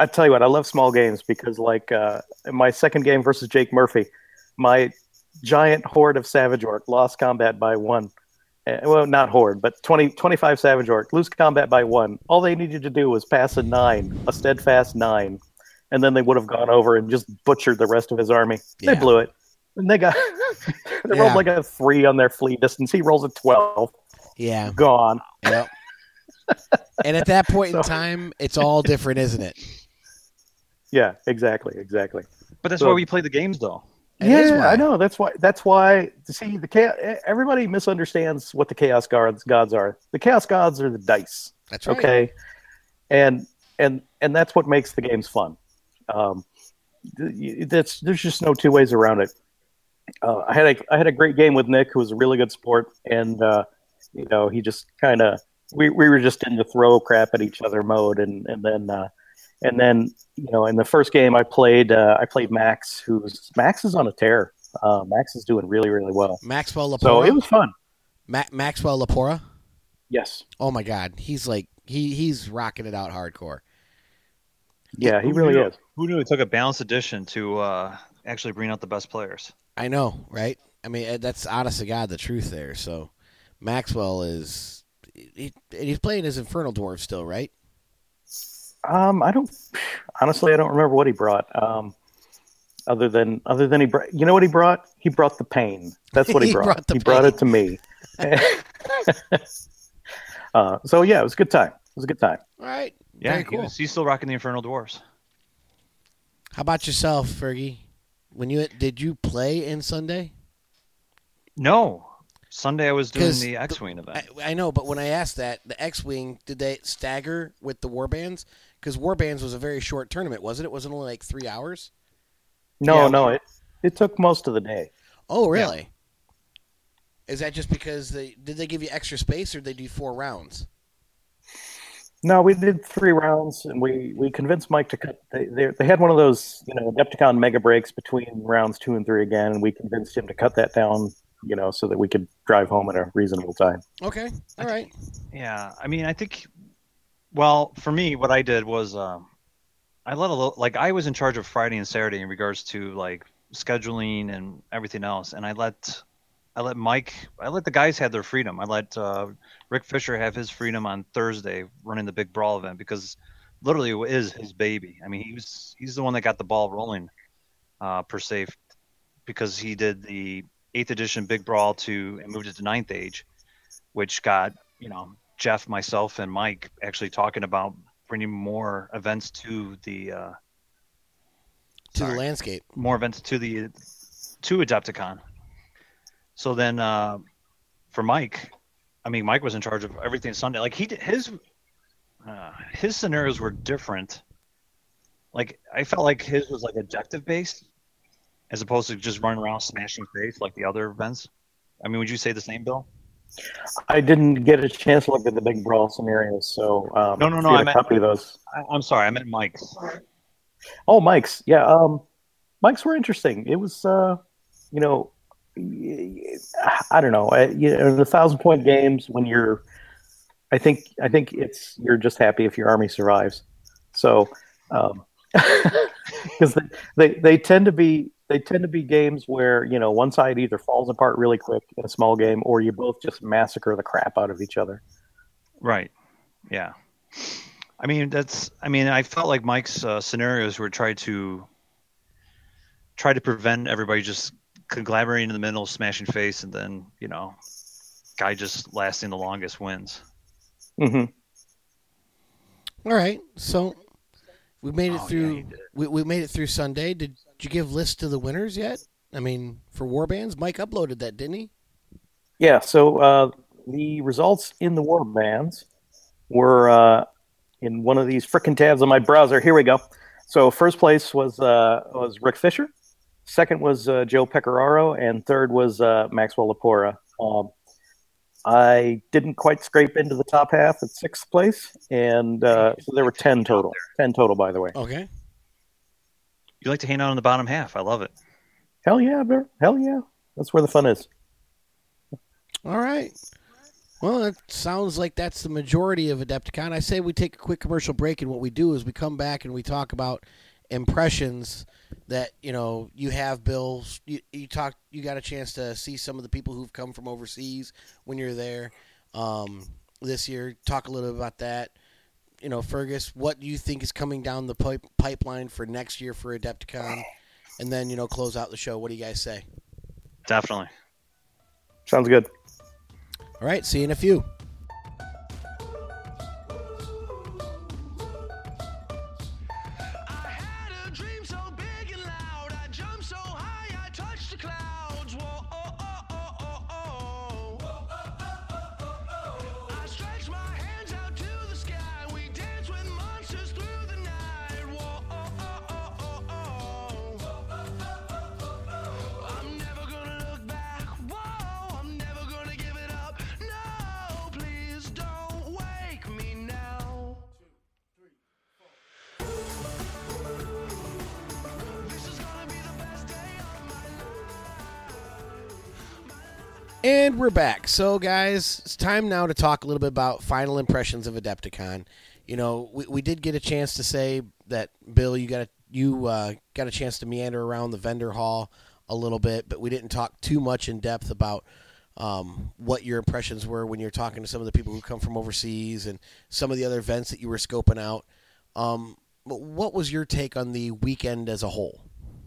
I tell you what, I love small games because, like, uh, in my second game versus Jake Murphy, my giant horde of Savage Orc lost combat by one. Uh, well, not horde, but twenty, twenty-five Savage Orc lose combat by one. All they needed to do was pass a nine, a steadfast nine, and then they would have gone over and just butchered the rest of his army. Yeah. They blew it. And they got they Yeah. rolled like a three on their flee distance. He rolls a twelve. Yeah. Gone. Yep. And at that point in So- time, it's all different, isn't it? Yeah, exactly, exactly. But that's So- why we play the games, though. It is yeah, why. I know. That's why. That's why. See, the chaos, everybody misunderstands what the chaos gods gods are. The chaos gods are the dice. That's right. Okay, and and and that's what makes the games fun. Um, th- that's there's just no two ways around it. Uh, I had a I had a great game with Nick, who was a really good sport, and uh, you know he just kind of we, we were just in the throw crap at each other mode, and and then uh, and then you know in the first game I played uh, I played Max, who's Max is on a tear. Uh, Max is doing really really well, Maxwell so Lapora. it was fun. Ma- Maxwell Lapora. Yes, Oh my God, he's like he he's rocking it out hardcore. yeah, he Who really knew- is. Who knew it took a balanced edition to uh, actually bring out the best players? I know, right? I mean, uh, that's honest to God the truth there. So Maxwell is he, he's playing his Infernal Dwarf still, right? Um, I don't honestly I don't remember what he brought. Um, other than other than he brought, you know what he brought? He brought the pain. That's what he, He brought. brought the he brought pain. it to me. uh, so yeah, it was a good time. It was a good time. All right. Yeah, Very he cool. was, he's still rocking the Infernal Dwarfs. How about yourself, Fergie? When you did you play in Sunday? No, Sunday I was doing 'Cause the X-Wing event. I, I know, but when I asked that, the X-wing did they stagger with the Warbands? Because Warbands was a very short tournament, wasn't it? Wasn't it only like three hours? No, Yeah. no, it it took most of the day. Oh, really? Is that just because they did they give you extra space, or did they do four rounds? No, we did three rounds, and we, we convinced Mike to cut. They, they they had one of those you know Adepticon mega breaks between rounds two and three again, and we convinced him to cut that down, you know, so that we could drive home at a reasonable time. Okay, all right. Yeah, I mean, I think. Well, for me, what I did was um, I let a little like I was in charge of Friday and Saturday in regards to like scheduling and everything else, and I let I let Mike I let the guys have their freedom. I let uh, Rick Fisher have his freedom on Thursday running the big brawl event because literally it is his baby. I mean, he was he's the one that got the ball rolling uh, per se because he did the eighth edition big brawl to and moved it to ninth age, which got you know. Jeff, myself, and Mike actually talking about bringing more events to the uh, To the sorry, landscape. more events to the to Adepticon. So then, uh, for Mike, I mean, Mike was in charge of everything Sunday. Like he did his uh, his scenarios were different. Like I felt like his was like objective based, as opposed to just running around smashing face like the other events. I mean, would you say the same, Bill? I didn't get a chance to look at the big brawl scenarios, so um, No, no, if no, you I had a meant- copy of those. I, I'm sorry, I meant Mike's. Oh, Mike's, yeah. Um, Mike's were interesting. It was, uh, you know, I don't know. I, you know, the thousand point games when you're, I think, I think it's you're just happy if your army survives. So, um, because they, they they tend to be they tend to be games where you know one side either falls apart really quick in a small game, or you both just massacre the crap out of each other. Right. Yeah. I mean, that's. I mean, I felt like Mike's uh, scenarios were try to try to prevent everybody just collaborating in the middle, smashing face, and then you know, guy just lasting the longest wins. Mm-hmm. All right, so we made it Oh, yeah, through. he did. we, we made it through Sunday. Did you give lists to the winners yet? I mean, for Warbands, Mike uploaded that, didn't he? Yeah, so uh, the results in the war bands were uh, in one of these frickin' tabs on my browser. Here we go. So first place was uh, was Rick Fisher, second was uh, Joe Pecoraro, and third was uh, Maxwell Lapora. Um, I didn't quite scrape into the top half at sixth place, and uh, so there were ten total. Ten total, by the way. Okay. You like to hang out in the bottom half. I love it. Hell yeah, bro. Hell yeah. That's where the fun is. All right. Well, it sounds like that's the majority of Adepticon. I say we take a quick commercial break, and what we do is we come back and we talk about impressions that you know you have, Bill. You, you talk. You got a chance to see some of the people who've come from overseas when you're there um, this year. Talk a little bit about that. You know, Fergus, what do you think is coming down the pipe, pipeline for next year for Adepticon? And then, you know, close out the show. What do you guys say? Definitely. Sounds good. All right, see you in a few. And we're back. So, guys, it's time now to talk a little bit about final impressions of Adepticon. You know, we, we did get a chance to say that, Bill, you got a, you uh, got a chance to meander around the vendor hall a little bit, but we didn't talk too much in depth about um, what your impressions were when you're talking to some of the people who come from overseas and some of the other events that you were scoping out. Um, but what was your take on the weekend as a whole?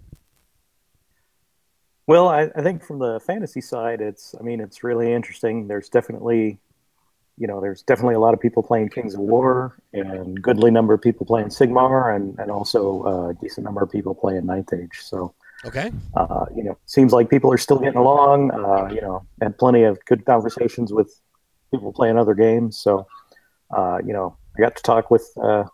Well, I, I think from the fantasy side, it's, I mean, it's really interesting. There's definitely, you know, there's definitely a lot of people playing Kings of War and goodly number of people playing Sigmar and, and also a decent number of people playing Ninth Age. So, okay. Uh, you know, seems like people are still getting along, uh, you know, had plenty of good conversations with people playing other games. So, uh, you know, I got to talk with, uh,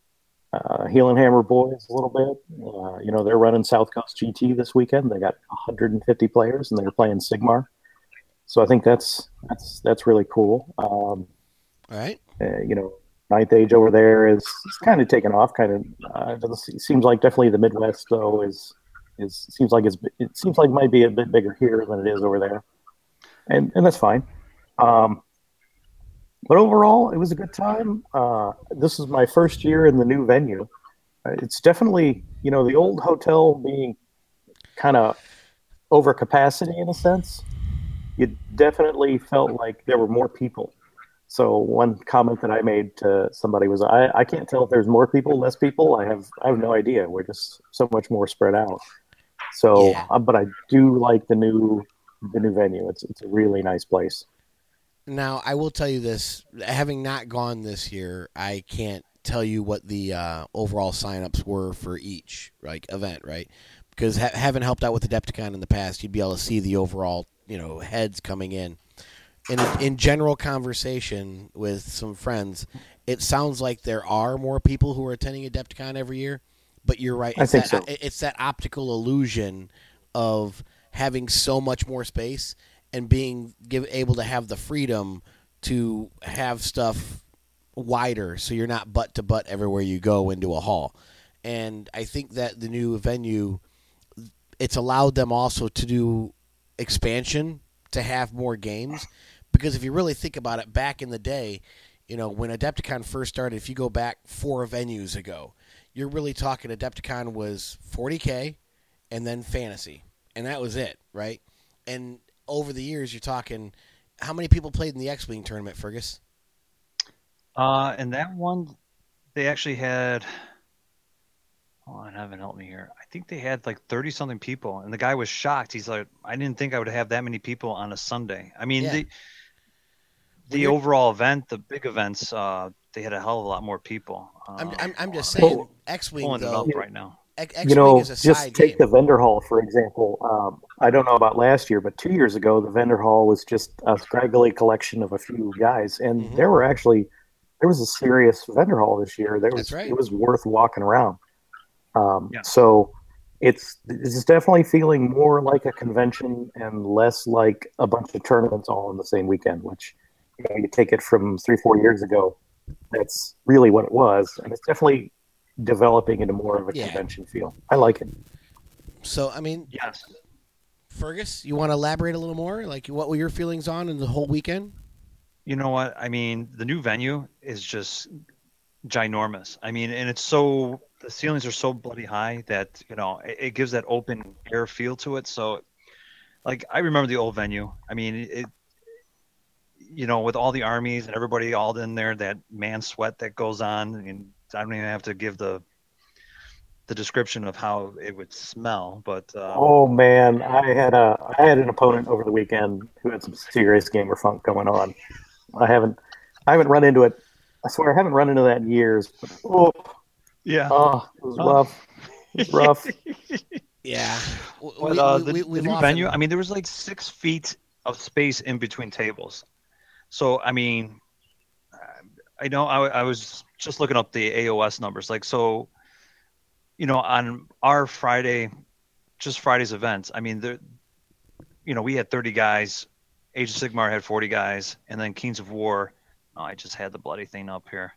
Uh, Heel and Hammer boys a little bit. Uh, you know, they're running South Coast G T this weekend. They got one hundred fifty players, and they're playing Sigmar. So I think that's that's that's really cool. Um, All right. Uh, you know, Ninth Age over there is, is kind of taken off. Kind of uh, it seems like definitely the Midwest though is is seems like it's it seems like it might be a bit bigger here than it is over there, and and that's fine. Um, But overall, it was a good time. Uh, this is my first year in the new venue. Uh, It's definitely, you know, the old hotel being kind of over capacity in a sense. You definitely felt like there were more people. So one comment that I made to somebody was, I, I can't tell if there's more people, less people. I have I have no idea. We're just so much more spread out. So, Yeah. uh, but I do like the new the new venue. It's it's a really nice place. Now, I will tell you this. Having not gone this year, I can't tell you what the uh, overall signups were for each like event, right? Because ha- having helped out with Adepticon in the past, you'd be able to see the overall, you know, heads coming in. In in general conversation with some friends, it sounds like there are more people who are attending Adepticon every year. But you're right. I It's think that, so. It's that optical illusion of having so much more space and being give, able to have the freedom to have stuff wider so you're not butt to butt everywhere you go into a hall. And I think that the new venue, it's allowed them also to do expansion to have more games. Because if you really think about it, back in the day, you know, when Adepticon first started, if you go back four venues ago, you're really talking Adepticon was forty K and then Fantasy. And that was it, right? And over the years, you're talking, how many people played in the X-Wing tournament, Fergus? Uh, and that one, they actually had. Oh, and haven't helped me here. I think they had like thirty something people, and the guy was shocked. He's like, I didn't think I would have that many people on a Sunday. I mean, Yeah. the When the you're- overall event, the big events, uh, they had a hell of a lot more people. I'm, Uh, I'm, I'm just I'm saying, X-Wing, pulling it though, up right now. X- You X-Wing know, is a just side take game. the vendor hall, for example. Um, I don't know about last year, but two years ago, the vendor hall was just a scraggly collection of a few guys. And Mhm. there were actually, there was a serious vendor hall this year. There was, That's right. It was worth walking around. Um, Yeah. So it's, it's definitely feeling more like a convention and less like a bunch of tournaments all on the same weekend, which, you know, you take it from three, four years ago. That's really what it was. And it's definitely developing into more of a Yeah. convention feel. I like it. So, I mean, Yes. Fergus, you want to elaborate a little more? Like, what were your feelings on in the whole weekend? You know what? I mean, the new venue is just ginormous. I mean, and it's so the ceilings are so bloody high that you know it, it gives that open air feel to it. So, like, I remember the old venue. I mean, it, you know, with all the armies and everybody all in there, that man sweat that goes on, and I don't even have to give the the description of how it would smell, but um, Oh man, I had a I had an opponent over the weekend who had some serious gamer funk going on. I haven't I haven't run into it. I swear I haven't run into that in years. But, oh, yeah, oh, it was uh, rough. It was rough. Yeah, but we, uh, we, the, we, the we've new often, venue, I mean, there was like six feet of space in between tables. So, I mean, I know I, I was just looking up the A O S numbers. Like, so, you know, on our Friday, just Friday's events, I mean, there, you know, we had thirty guys. Age of Sigmar had forty guys. And then Kings of War, oh, I just had the bloody thing up here.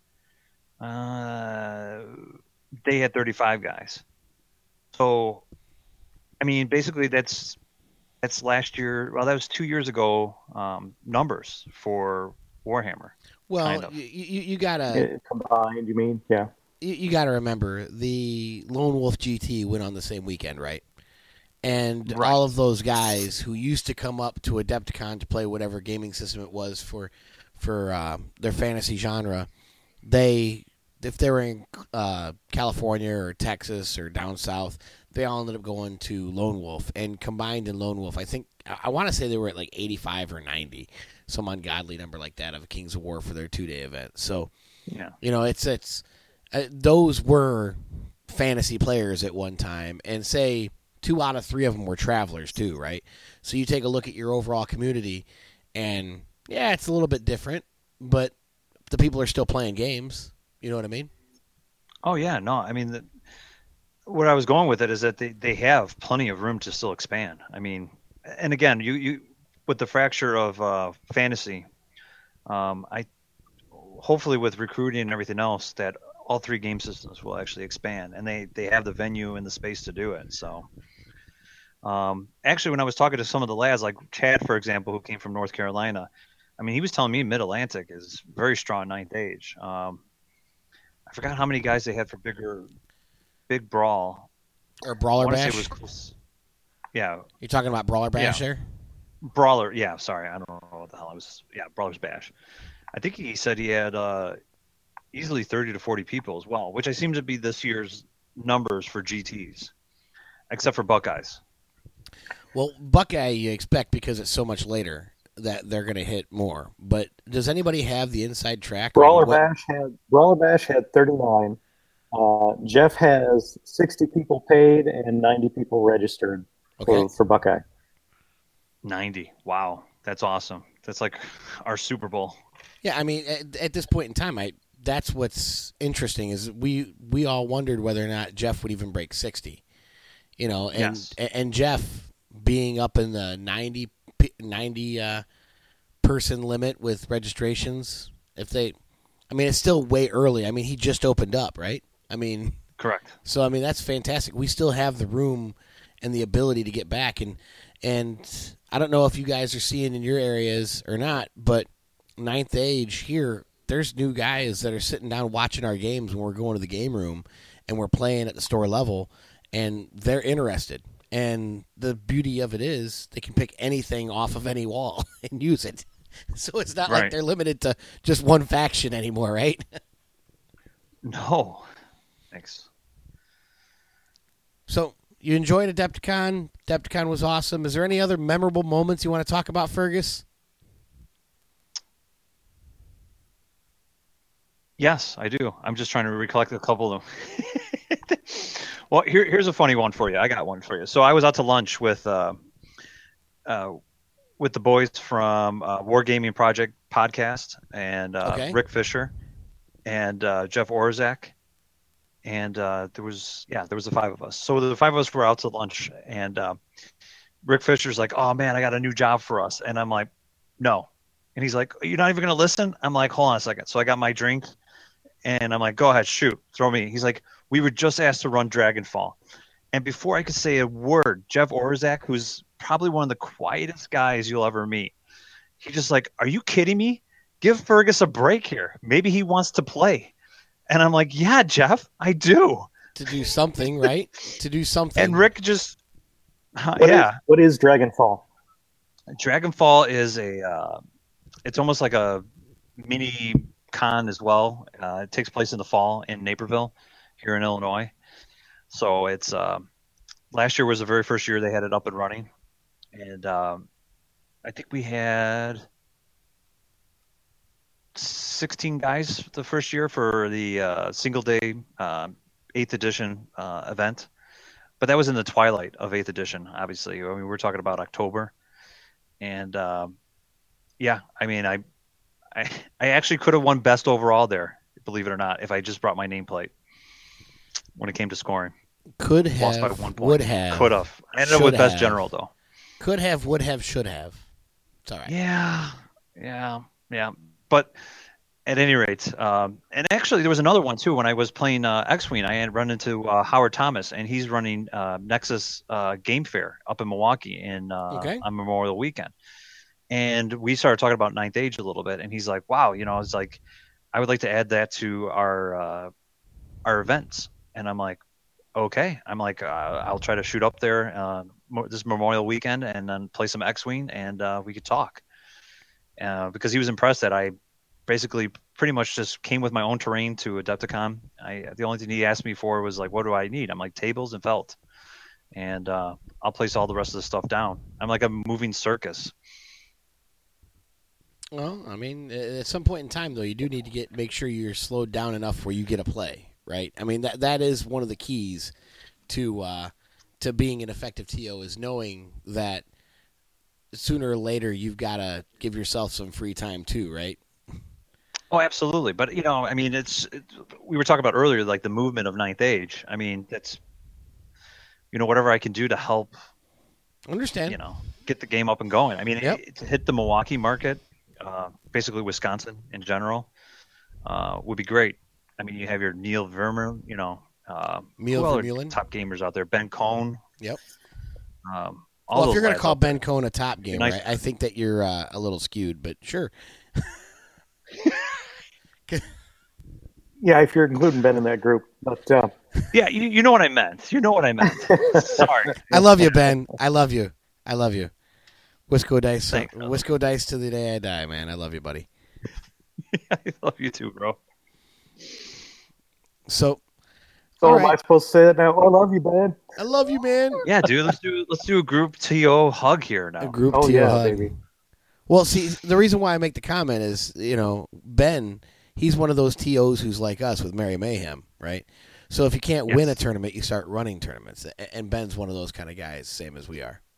Uh, they had thirty-five guys. So, I mean, basically that's that's last year. Well, that was two years ago. Um, numbers for Warhammer, well, kind of. you, you, you gotta It combined, you mean? Yeah. you, you gotta remember the Lone Wolf G T went on the same weekend, right? And Right. all of those guys who used to come up to Adepticon to play whatever gaming system it was for for uh, their fantasy genre, they if they were in uh, California or Texas or down south, they all ended up going to Lone Wolf and combined in Lone Wolf. I think I, I want to say they were at like eighty-five or ninety, some ungodly number like that of Kings of War for their two day event. So Yeah. you know, it's it's uh, those were fantasy players at one time, and say two out of three of them were travelers too, right? So you take a look at your overall community, and yeah, it's a little bit different, but the people are still playing games. You know what I mean? Oh yeah. No, I mean, the, where I was going with it is that they, they have plenty of room to still expand. I mean, and again, you, you with the fracture of uh, fantasy, um, I hopefully with recruiting and everything else that all three game systems will actually expand, and they they have the venue and the space to do it. So, um, actually, when I was talking to some of the lads, like Chad, for example, who came from North Carolina, I mean, he was telling me Mid Atlantic is very strong ninth age. Um, I forgot how many guys they had for bigger, big brawl. Or I Brawler want to say Bash? it was close. Yeah, You're talking about Brawler Bash Yeah. there? Brawler. Yeah, sorry, I don't know what the hell I was. Yeah, Brawler's Bash. I think he said he had uh, easily thirty to forty people as well, which I seem to be this year's numbers for G Ts, except for Buckeyes. Well, Buckeye you expect because it's so much later that they're going to hit more. But does anybody have the inside track? on Brawler what- Bash had Brawler Bash had thirty-nine. Uh, Jeff has sixty people paid and ninety people registered for, Okay. for Buckeye. ninety. Wow, that's awesome. That's like our Super Bowl. Yeah, I mean, at, at this point in time, I that's what's interesting is we we all wondered whether or not Jeff would even break sixty. You know, and Yes. and Jeff being up in the ninety, p- ninety uh, person limit with registrations. If they, I mean, it's still way early. I mean, he just opened up, right? I mean, Correct. so I mean that's fantastic. We still have the room and the ability to get back, and and I don't know if you guys are seeing in your areas or not, but ninth age here, there's new guys that are sitting down watching our games when we're going to the game room and we're playing at the store level, and they're interested. And the beauty of it is they can pick anything off of any wall and use it. So it's not like Right. they're limited to just one faction anymore, right? No. Thanks. So you enjoyed Adepticon. Adepticon was awesome. Is there any other memorable moments you want to talk about, Fergus? Yes, I do. I'm just trying to recollect a couple of them. Well, here, here's a funny one for you. I got one for you. So I was out to lunch with uh, uh, with the boys from uh, Wargaming Project podcast and uh, Okay. Rick Fisher and uh, Jeff Orzak, and uh, there was yeah there was the five of us. So the five of us were out to lunch, and uh, Rick Fisher's like, "Oh man, I got a new job for us," and I'm like, "No," and he's like, "You're not even gonna listen?" I'm like, "Hold on a second." So I got my drink. And I'm like, go ahead, shoot, throw me. He's like, we were just asked to run Dragonfall. And before I could say a word, Jeff Orzak, who's probably one of the quietest guys you'll ever meet, he just like, are you kidding me? give Fergus a break here. Maybe he wants to play. And I'm like, yeah, Jeff, I do. To do something, right? To do something. And Rick just, uh, What yeah. Is, what is Dragonfall? Dragonfall is a, uh, it's almost like a mini con as well. Uh, it takes place in the fall in Naperville here in Illinois. So it's, uh, last year was the very first year they had it up and running. And um, I think we had sixteen guys the first year for the uh, single day uh, eighth edition uh, event. But that was in the twilight of eighth edition, obviously. I mean, we were talking about October. And um, yeah, I mean, I, I I actually could have won best overall there, believe it or not, if I just brought my nameplate when it came to scoring. Could Lost by have, one point. would have. Could have. Ended up with best general, though. Could have, would have, should have. It's all right. Yeah, yeah, yeah. But at any rate, um, and actually there was another one too. When I was playing uh, X-Wing, I had run into uh, Howard Thomas, and he's running uh, Nexus uh, Game Fair up in Milwaukee in uh, Okay. on Memorial Weekend. And we started talking about Ninth Age a little bit, and he's like, "Wow, you know, it's like I would like to add that to our uh, our events." And I'm like, "Okay." I'm like, uh, "I'll try to shoot up there uh, mo- this Memorial Weekend and then play some X-Wing, and uh, we could talk." Uh, because he was impressed that I basically pretty much just came with my own terrain to Adepticon. I the only thing he asked me for was like, "What do I need?" I'm like, "Tables and felt," and uh, I'll place all the rest of the stuff down. I'm like a moving circus. Well, I mean, at some point in time, though, you do need to get make sure you're slowed down enough where you get a play, right? I mean, that that is one of the keys to uh, to being an effective T O is knowing that sooner or later you've got to give yourself some free time too, right? Oh, absolutely. But you know, I mean, it's it, we were talking about earlier, like the movement of Ninth Age. I mean, that's you know whatever I can do to help. Understand? You know, get the game up and going. I mean, Yep. it, to hit the Milwaukee market. Uh, basically Wisconsin in general uh, would be great. I mean, you have your Neil Vermeer, you know, uh, Neil who other Vermeulen. top gamers out there? Ben Cohn. Yep. Um, all Well, if those you're going to lads call out there. Ben Cohn a top gamer, Nice. I, I think that you're uh, a little skewed, but sure. Yeah, if you're including Ben in that group. But uh, Yeah, you, you know what I meant. You know what I meant. Sorry. I love you, Ben. I love you. I love you. Wisco Dice. Thanks, brother. Wisco Dice to the day I die, man. I love you, buddy. I love you too, bro. So, so all am I right. supposed to say that now? Oh, I love you, Ben. I love you, man. Yeah, dude. Let's do let's do a group T O hug here A now. group Oh T O yeah, hug. baby. Well, see, the reason why I make the comment is, you know, Ben, he's one of those T Os who's like us with Merry Mayhem, right? So if you can't Yes. win a tournament, you start running tournaments. A- And Ben's one of those kind of guys, same as we are.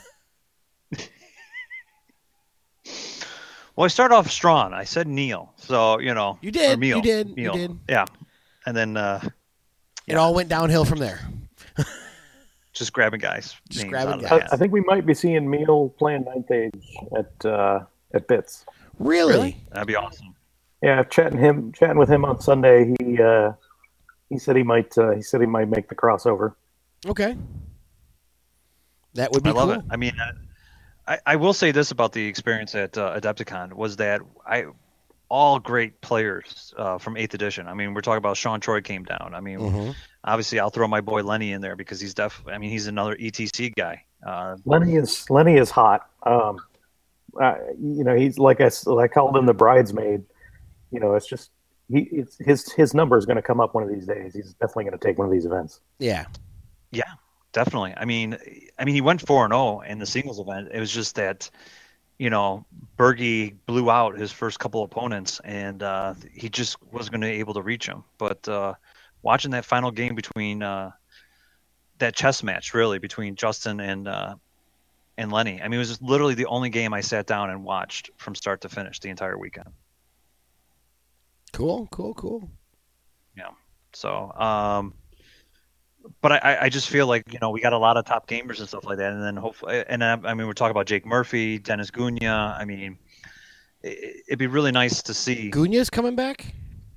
Well, I started off strong. I said Neil, so you know. You did, or Neil, you did, you Neil. did. Yeah, and then uh, It Yeah. all went downhill from there. just grabbing guys. Just names grabbing out of the guys. I, hat. I think we might be seeing Meal playing Ninth Age at uh, at Bits. Really? That'd be awesome. Yeah, chatting him, chatting with him on Sunday. He uh, he said he might uh, he said he might make the crossover. Okay. That would be I love cool. it. I mean, uh, I, I will say this about the experience at uh, Adepticon was that I all great players uh, from eighth edition. I mean, we're talking about Sean Troy came down. I mean, Mhm. obviously I'll throw my boy Lenny in there because he's def. I mean, he's another E T C guy. Uh, Lenny is Lenny is hot. Um, uh, you know, he's like I, s- I called him the bridesmaid. You know, it's just he it's, his his number is going to come up one of these days. He's definitely going to take one of these events. Yeah. yeah, definitely. I mean, I mean, he went four and zero in the singles event. It was just that, you know, Bergie blew out his first couple opponents, and uh, he just wasn't going to be able to reach him. But uh, watching that final game between uh, that chess match, really between Justin and uh, and Lenny, I mean, it was just literally the only game I sat down and watched from start to finish the entire weekend. Cool, cool, cool. So, um, but I, I just feel like, you know, we got a lot of top gamers and stuff like that. And then hopefully, and I, I mean, we're talking about Jake Murphy, Dennis Gunya. I mean, it, it'd be really nice to see. Gunya's coming back?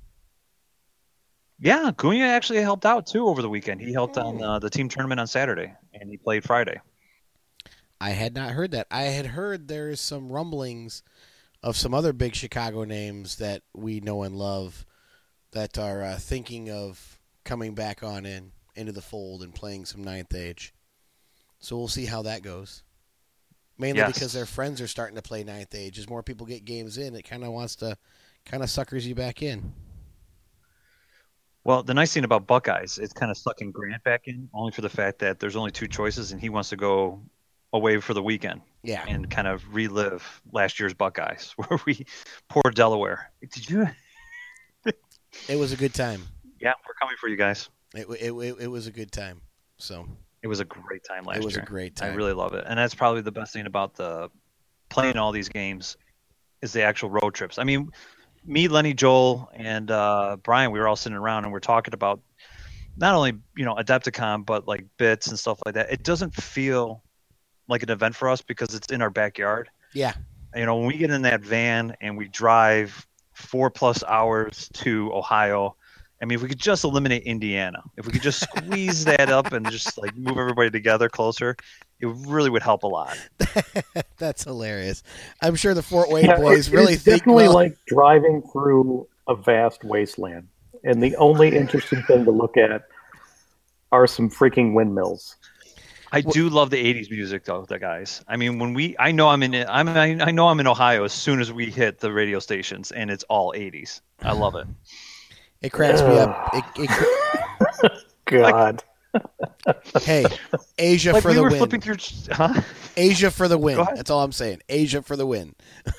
Yeah, Gunya actually helped out too over the weekend. He helped on uh, the team tournament on Saturday, and he played Friday. I had not heard that. I had heard there's some rumblings of some other big Chicago names that we know and love that are uh, thinking of coming back on in into the fold and playing some Ninth Age. So we'll see how that goes. Mainly Yes. because their friends are starting to play Ninth Age. As more people get games in, it kind of wants to, kind of suckers you back in. Well, the nice thing about Buckeyes, it's kind of sucking Grant back in, only for the fact that there's only two choices, and he wants to go away for the weekend Yeah. and kind of relive last year's Buckeyes, where we poor Delaware. Did you? It was a good time. Yeah, we're coming for you guys. It it it, it was a good time. So It was a great time last year. it was a great time. I really love it, and that's probably the best thing about the playing all these games is the actual road trips. I mean, me, Lenny, Joel, and uh, Brian, we were all sitting around and we're talking about not only you know Adepticon, but like bits and stuff like that. It doesn't feel like an event for us because it's in our backyard. Yeah. You know, when we get in that van and we drive four plus hours to Ohio. I mean, if we could just eliminate Indiana, if we could just squeeze that up and just like move everybody together closer, it really would help a lot. That's hilarious. I'm sure the Fort Wayne Yeah, boys it- really it's think definitely well. like driving through a vast wasteland, and the only interesting thing to look at are some freaking windmills. I do love the eighties music though, the guys. I mean, when we, I know I'm in, I'm, I know I'm in Ohio as soon as we hit the radio stations, and it's all eighties. I love it. It cracks me up. It, it, God. hey, Asia Like for we the were win. flipping through, huh? Asia for the win. Go ahead. That's all I'm saying. Asia for the win.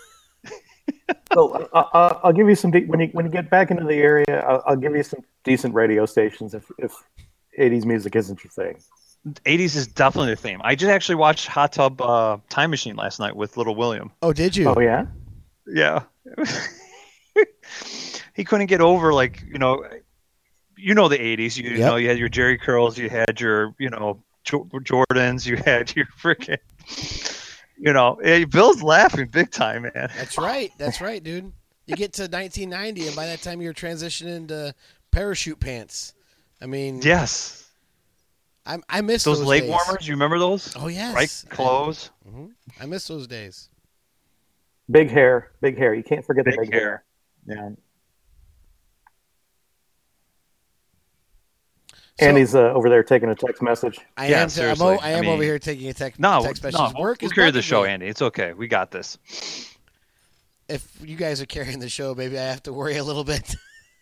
So uh, uh, I'll give you some de- when you when you get back into the area. I'll, I'll give you some decent radio stations if if eighties music isn't your thing. eighties is definitely a theme. I just actually watched Hot Tub uh, Time Machine last night with Little William. Oh, did you? Oh yeah. Yeah. He couldn't get over, like, you know, you know the eighties. You Yep. know, you had your Jerry curls, you had your, you know, Jo- Jordans, you had your freaking, you know, hey, Bill's laughing big time, man. That's right. That's right, dude. You get to nineteen ninety, and by that time you're transitioning to parachute pants. I mean, Yes. I I miss Those, those, leg days. warmers, you remember those? Oh yes, Right? Clothes, hmm I miss those days. Big hair, big hair. You can't forget the big big hair. hair. Yeah. So- Andy's uh, over there taking a text message. I Yeah, am. I'm, seriously. o- I am I over mean- here taking a text. No, text no, messages. we'll, Work we'll is carry the bugging show, me. Andy. It's okay. We got this. If you guys are carrying the show, maybe I have to worry a little bit.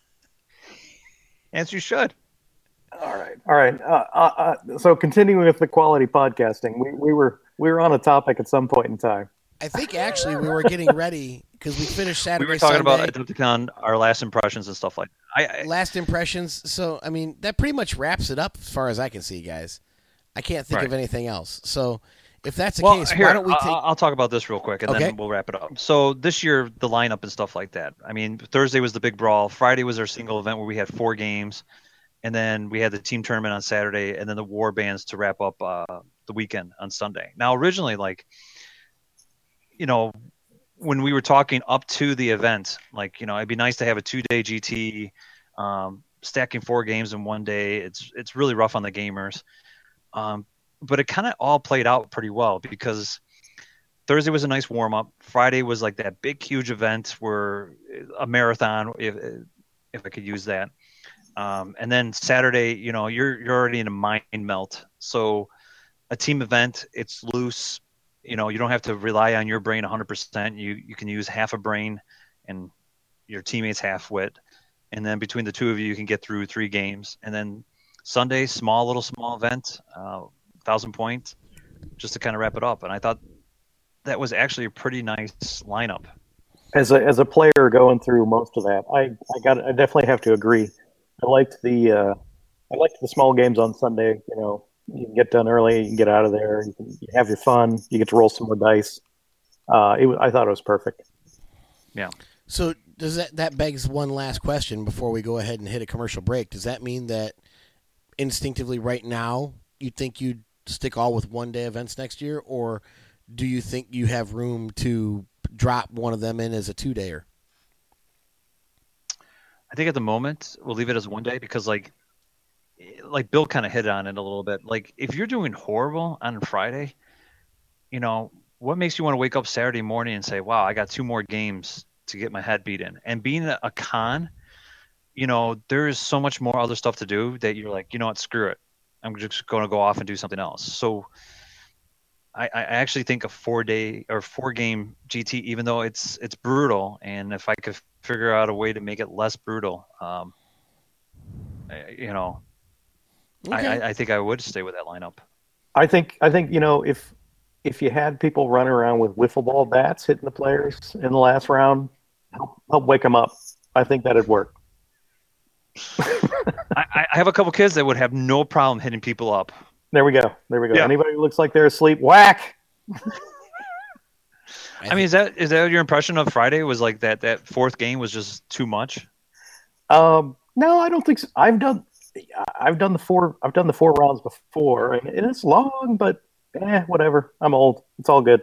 As you should. All right, all right. Uh, uh, uh, so continuing with the quality podcasting, we, we were we were on a topic at some point in time. I think actually we were getting ready because we finished Saturday. We were talking Sunday. about Adepticon, our last impressions and stuff like that. I, I, last impressions. So, I mean, that pretty much wraps it up as far as I can see, guys. I can't think Right. of anything else. So, if that's the well, case, here, why don't we I'll, take? I'll talk about this real quick, and Okay. then we'll wrap it up. So this year, the lineup and stuff like that. I mean, Thursday was the big brawl. Friday was our single event where we had four games, and then we had the team tournament on Saturday, and then the war bands to wrap up uh, the weekend on Sunday. Now, originally, like, you know, when we were talking up to the event, like, you know, it'd be nice to have a two-day G T. Um, stacking four games in one day, it's it's really rough on the gamers. Um, but it kind of all played out pretty well because Thursday was a nice warm-up. Friday was like that big, huge event where a marathon, if if I could use that. Um, and then Saturday, you know, you're you're already in a mind melt. So a team event, it's loose. You know, you don't have to rely on your brain one hundred percent. You you can use half a brain and your teammates half wit. And then between the two of you, you can get through three games. And then Sunday, small, little small event, uh, thousand points, just to kind of wrap it up. And I thought that was actually a pretty nice lineup. As a as a player going through most of that, I I got I definitely have to agree. I liked the uh, I liked the small games on Sunday. You know, you can get done early, you can get out of there, you can you have your fun, you get to roll some more dice. Uh, it, I thought it was perfect. Yeah. So does that that begs one last question before we go ahead and hit a commercial break? Does that mean that instinctively right now you think you'd stick all with one day events next year, or do you think you have room to drop one of them in as a two dayer? I think at the moment we'll leave it as one day because like like Bill kind of hit on it a little bit. Like if you're doing horrible on Friday, you know, what makes you want to wake up Saturday morning and say, wow, I got two more games to get my head beat in? And being a, a con, you know, there is so much more other stuff to do that you're like, you know what, screw it. I'm just going to go off and do something else. So I, I actually think a four day or four game G T, even though it's it's brutal, and if I could figure out a way to make it less brutal, um, I, you know, Okay. I, I think I would stay with that lineup. I think I think you know if if you had people running around with wiffle ball bats hitting the players in the last round, help, help wake them up. I think that'd work. I, I have a couple kids that would have no problem hitting people up. There we go. There we go. Yeah. Anybody who looks like they're asleep, whack. I mean, is that is that your impression of Friday? Was like that that fourth game was just too much? Um, no, I don't think so. I've done I've done the four I've done the four rounds before, and it's long, but eh, whatever. I'm old. It's all good.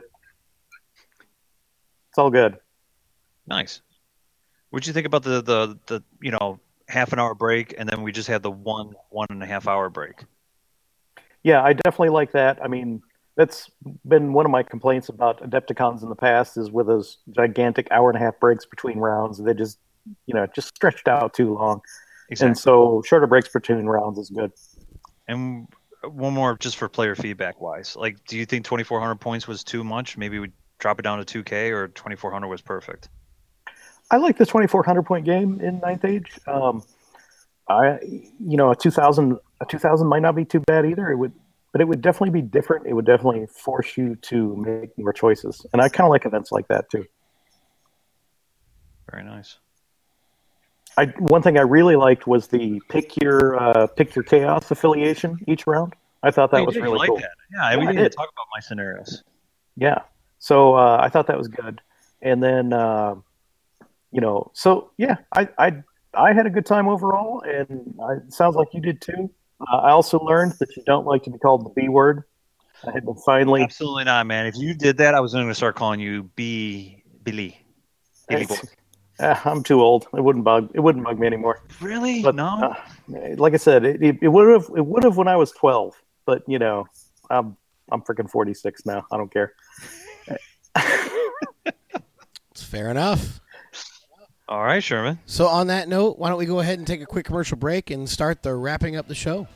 It's all good. Nice. What'd you think about the the the you know half an hour break, and then we just had the one one and a half hour break? Yeah, I definitely like that. I mean, that's been one of my complaints about Adepticons in the past is with those gigantic hour and a half breaks between rounds. They just, you know, just stretched out too long. Exactly. And so shorter breaks between rounds is good. And one more just for player feedback wise. Like, do you think twenty-four hundred points was too much? Maybe we drop it down to two K, or twenty-four hundred was perfect? I like the twenty-four hundred point game in Ninth Age. Um, I, you know, a two thousand a two thousand might not be too bad either. It would, but it would definitely be different. It would definitely force you to make more choices, and I kind of like events like that too. Very nice. I one thing I really liked was the pick your uh, pick your chaos affiliation each round. I thought that Oh, was did? really like cool. That. Yeah, Yeah, we I didn't did. talk about my scenarios. Yeah, so uh, I thought that was good, and then uh, you know, so yeah, I I I had a good time overall, and I, it sounds like you did too. Uh, I also learned that you don't like to be called the B word. I had been finally. Absolutely not, man. If you did that, I was going to start calling you B Billy. Billy boy. Uh, I'm too old. It wouldn't bug. It wouldn't bug me anymore. Really? But, No. Uh, like I said, it, it would have. It would have when I was twelve. But you know, I'm I'm freaking forty-six now. I don't care. It's fair enough. All right, Sherman. So on that note, why don't we go ahead and take a quick commercial break and start the wrapping up the show?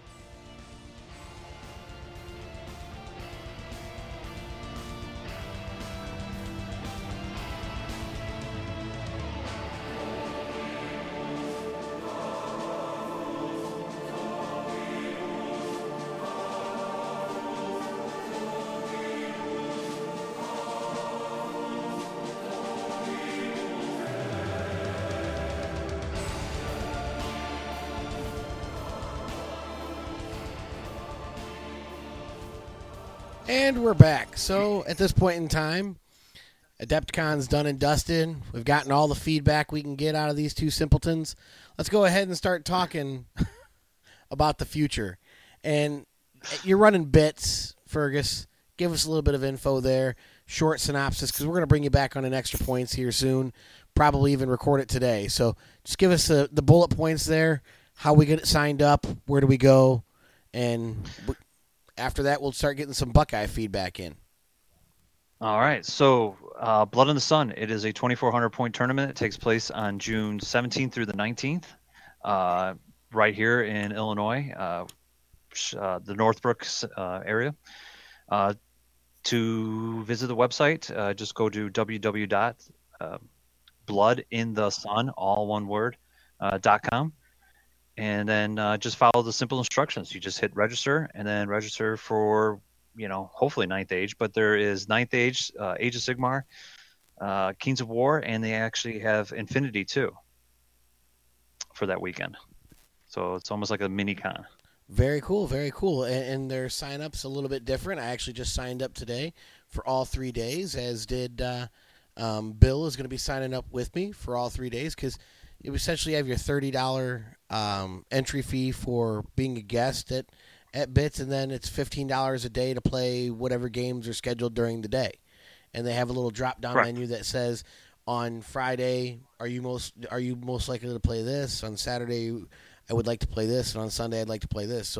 And we're back. So at this point in time, Adepticon's done and dusted. We've gotten all the feedback we can get out of these two simpletons. Let's go ahead and start talking about the future. And you're running bits, Fergus. Give us a little bit of info there. Short synopsis, because we're going to bring you back on an extra points here soon. Probably even record it today. So just give us the, the bullet points there. How we get it signed up. Where do we go? And after that, we'll start getting some Buckeye feedback in. All right. So, uh, Blood in the Sun. It is a twenty-four hundred point tournament. It takes place on June seventeenth through the nineteenth, uh, right here in Illinois, uh, uh, the Northbrook uh, area. Uh, to visit the website, uh, just go to w w w dot blood in the sun, all one word, uh, dot com. And then uh, just follow the simple instructions. You just hit register and then register for, you know, hopefully ninth Age. But there is ninth Age, uh, Age of Sigmar, uh, Kings of War, and they actually have Infinity too for that weekend. So it's almost like a mini con. Very cool, very cool. And, and their sign-up's a little bit different. I actually just signed up today for all three days, as did uh, um, Bill is going to be signing up with me for all three days because you essentially have your thirty dollars um, entry fee for being a guest at, at Bits, and then it's fifteen dollars a day to play whatever games are scheduled during the day. And they have a little drop-down Correct. menu that says, on Friday, are you most are you most likely to play this? On Saturday, I would like to play this, and on Sunday, I'd like to play this. So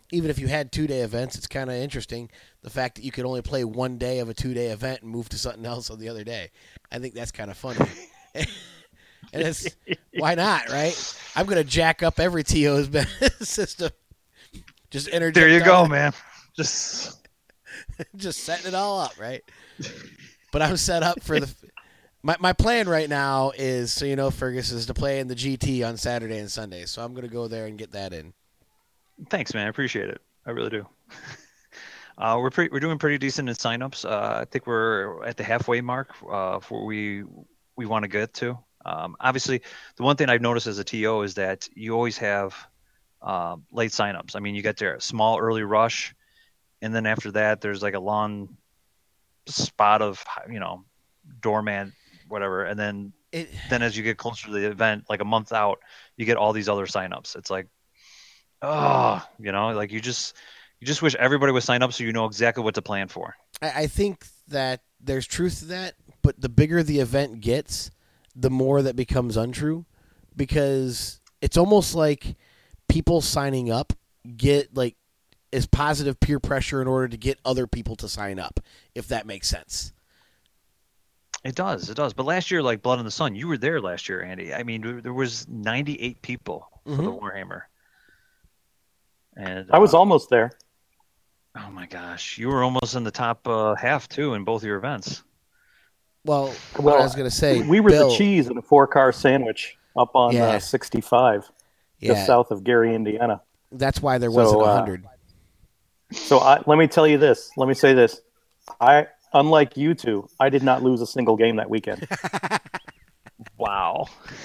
even if you had two-day events, it's kind of interesting the fact that you could only play one day of a two-day event and move to something else on the other day. I think that's kind of funny. And it's, why not, right? I'm going to jack up every T O's system. Just interject. There you go, it. man. Just just setting it all up, right? But I'm set up for the my my plan right now is, so you know, Fergus, is to play in the G T on Saturday and Sunday. So I'm going to go there and get that in. Thanks, man. I appreciate it. I really do. Uh, we're pretty, we're doing pretty decent in signups. Uh, I think we're at the halfway mark uh, for we we want to get to. Um, obviously, the one thing I've noticed as a T O is that you always have uh, late signups. I mean, you get there a small early rush, and then after that, there's like a long spot of, you know, doorman, whatever, and then It, then as you get closer to the event, like a month out, you get all these other signups. It's like, oh, you know, like you just you just wish everybody would sign up so you know exactly what to plan for. I, I think that there's truth to that, but the bigger the event gets, the more that becomes untrue, because it's almost like people signing up get like is positive peer pressure in order to get other people to sign up, if that makes sense. It does, it does. But last year, like Blood in the Sun, you were there last year, Andy. I mean, there was ninety-eight people for Mm-hmm. the Warhammer, and I was uh, almost there. oh my gosh, you were almost in the top uh, half too in both your events. Well, what Well, I was going to say, We were Bill, the cheese in a four-car sandwich up on Yeah. uh, sixty-five, just yeah, south of Gary, Indiana. that's why there So, wasn't uh, a hundred. So I, let me tell you this. Let me say this. I, unlike you two, I did not lose a single game that weekend. Wow.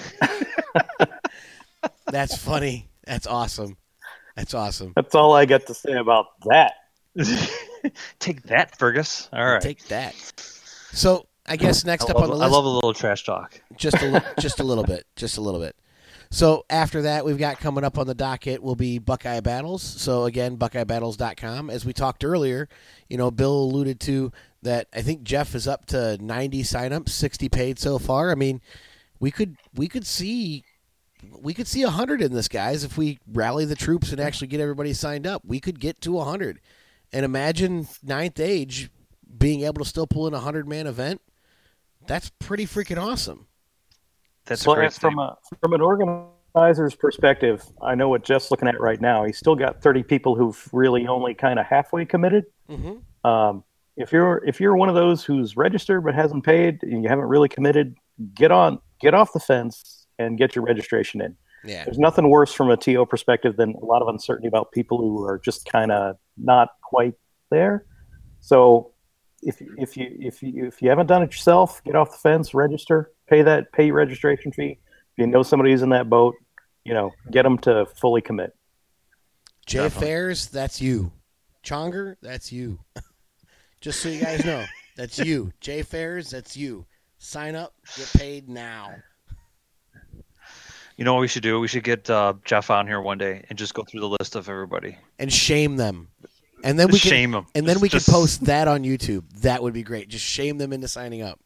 That's funny. That's awesome. That's awesome. That's all I got to say about that. Take that, Fergus. All right. Take that. So I guess next I up love, on the I list, love a little trash talk. just a li- just a little bit, just a little bit. So after that, we've got coming up on the docket will be Buckeye Battles. So again, buckeye battles dot com. As we talked earlier, you know, Bill alluded to that. I think Jeff is up to ninety signups, sixty paid so far. I mean, we could we could see we could see a hundred in this, guys, if we rally the troops and actually get everybody signed up. We could get to a hundred, and imagine Ninth Age being able to still pull in a hundred man event. That's pretty freaking awesome. That's a Well, great from thing. a from an organizer's perspective, I know what Jeff's looking at right now. He's still got thirty people who've really only kind of halfway committed. Mm-hmm. Um, if you're if you're one of those who's registered but hasn't paid and you haven't really committed, get on get off the fence and get your registration in. Yeah. There's nothing worse from a T O perspective than a lot of uncertainty about people who are just kind of not quite there. So if if you if you if you haven't done it yourself, get off the fence, register, pay that pay your registration fee. If you know somebody who's in that boat, you know, get them to fully commit. Jay Definitely. Fairs, that's you. Chonger, that's you. Just so you guys know, that's you. Jay Fairs, that's you. Sign up, get paid now. You know what we should do? We should get uh, Jeff on here one day and just go through the list of everybody. And shame them. And then we can Shame them. and then Just- we can just- post that on YouTube. That would be great. Just shame them into signing up.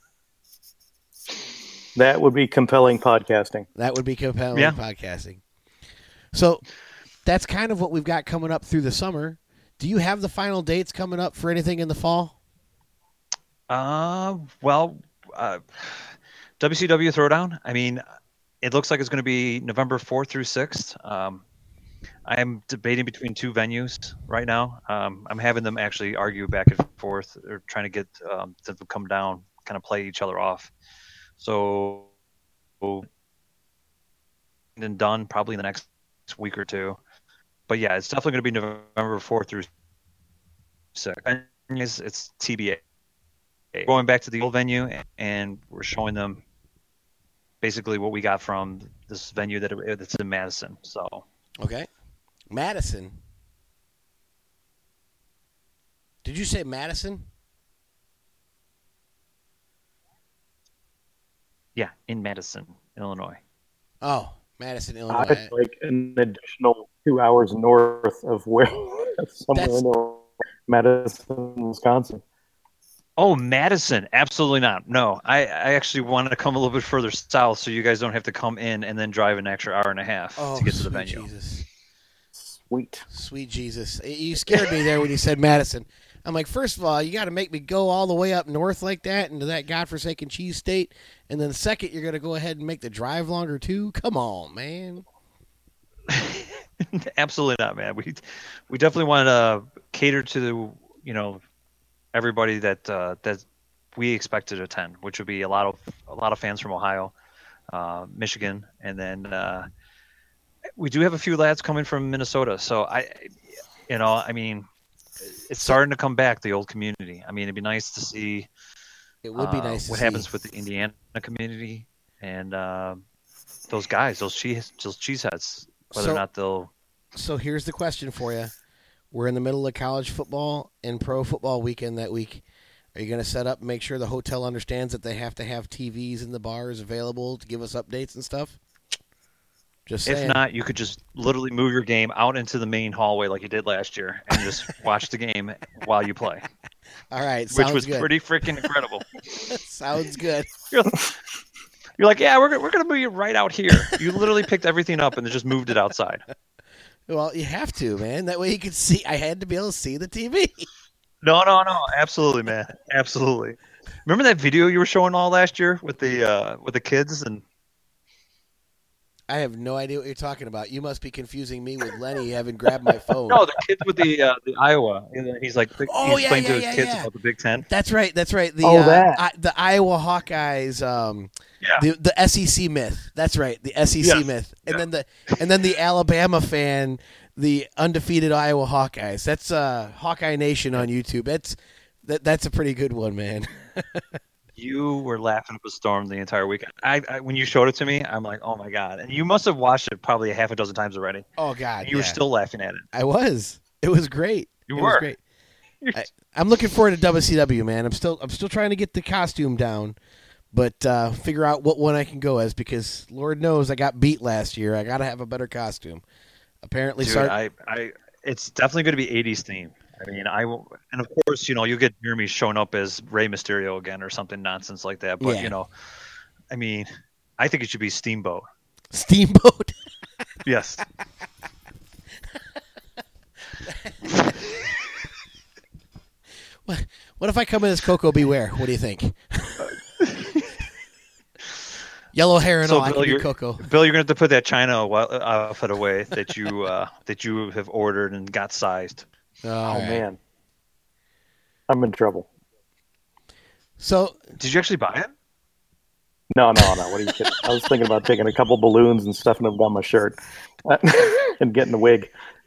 That would be compelling podcasting. That would be compelling Yeah. podcasting. So that's kind of what we've got coming up through the summer. Do you have the final dates coming up for anything in the fall? Uh, well, uh, W C W Throwdown. I mean, it looks like it's going to be November fourth through sixth. Um, I'm debating between two venues right now. Um, I'm having them actually argue back and forth. They're trying to get um, them to come down, kind of play each other off. So, and done probably in the next week or two. But yeah, it's definitely going to be November fourth through sixth. And it's, it's T B A. Going back to the old venue, and we're showing them basically what we got from this venue that it, that's in Madison. So Okay. Madison. Did you say Madison? yeah, in Madison, Illinois. Oh, Madison, Uh, Illinois. it's like an additional two hours north of where somewhere That's- in Illinois, Madison, Wisconsin. Oh, Madison. Absolutely not. No, I, I actually wanted to come a little bit further south so you guys don't have to come in and then drive an extra hour and a half oh, to get to the sweet venue. Jesus. Sweet. Sweet Jesus. You scared me there when you said Madison. I'm like, first of all, you got to make me go all the way up north like that into that godforsaken cheese state. And then second, you're going to go ahead and make the drive longer too? Come on, man. Absolutely not, man. We we definitely want to cater to the, you know, everybody that uh, that we expected to attend, which would be a lot of a lot of fans from Ohio, uh, Michigan, and then uh, we do have a few lads coming from Minnesota. So I, you know, I mean, it's starting to come back, the old community. I mean, it'd be nice to see. It would be uh, nice to what see. happens with the Indiana community and uh, those guys, those cheese, those cheeseheads, whether So- or not they'll. So here's the question for you. We're in the middle of college football and pro football weekend that week. Are you going to set up and make sure the hotel understands that they have to have T Vs in the bars available to give us updates and stuff? Just saying. If not, you could just literally move your game out into the main hallway like you did last year and just watch the game while you play, All right, which sounds was good. pretty freaking incredible. Sounds good. You're, you're like, yeah, we're gonna- we're gonna move you right out here. You literally picked everything up and then just moved it outside. Well, you have to, man. That way you can see. I had to be able to see the T V. No, no, no, absolutely, man, absolutely. Remember that video you were showing all last year with the uh, with the kids and. I have no idea what you're talking about. You must be confusing me with Lenny having grabbed my phone. No, the kids with the uh, the Iowa. He's like, Oh, he yeah, explained yeah, to his yeah, kids yeah. about the Big Ten. That's right. That's right. The Oh, uh, that. I, the Iowa Hawkeyes, um, Yeah. the the S E C myth. That's right. The S E C Yes. myth, and Yeah. then the and then the Alabama fan, the undefeated Iowa Hawkeyes. That's uh, Hawkeye Nation on YouTube. That's that that's a pretty good one, man. You were laughing up a storm the entire weekend. I, I when you showed it to me, I'm like, oh my god! And you must have watched it probably a half a dozen times already. Oh God, And you were yeah. still laughing at it. I was. It was great. You it were. was great. I, I'm looking forward to W C W, man. I'm still I'm still trying to get the costume down, but uh, figure out what one I can go as because Lord knows I got beat last year. I got to have a better costume. Apparently, Dude, Sar- I, I, it's definitely going to be eighties theme. I mean, I will, and of course, you know, you get Jeremy showing up as Rey Mysterio again or something nonsense like that. But Yeah. you know, I mean, I think it should be Steamboat. Steamboat. Yes. What, what if I come in as Coco Beware? What do you think? Yellow hair and So, all. I Bill, can be you're- Coco. Bill, you're going to have to put that China wa- outfit away that you uh, that you have ordered and got sized. All Oh right. man, I'm in trouble. So Did you actually buy it? No, no, no. What are you kidding? I was thinking about taking a couple balloons and stuffing them down my shirt, and getting the wig,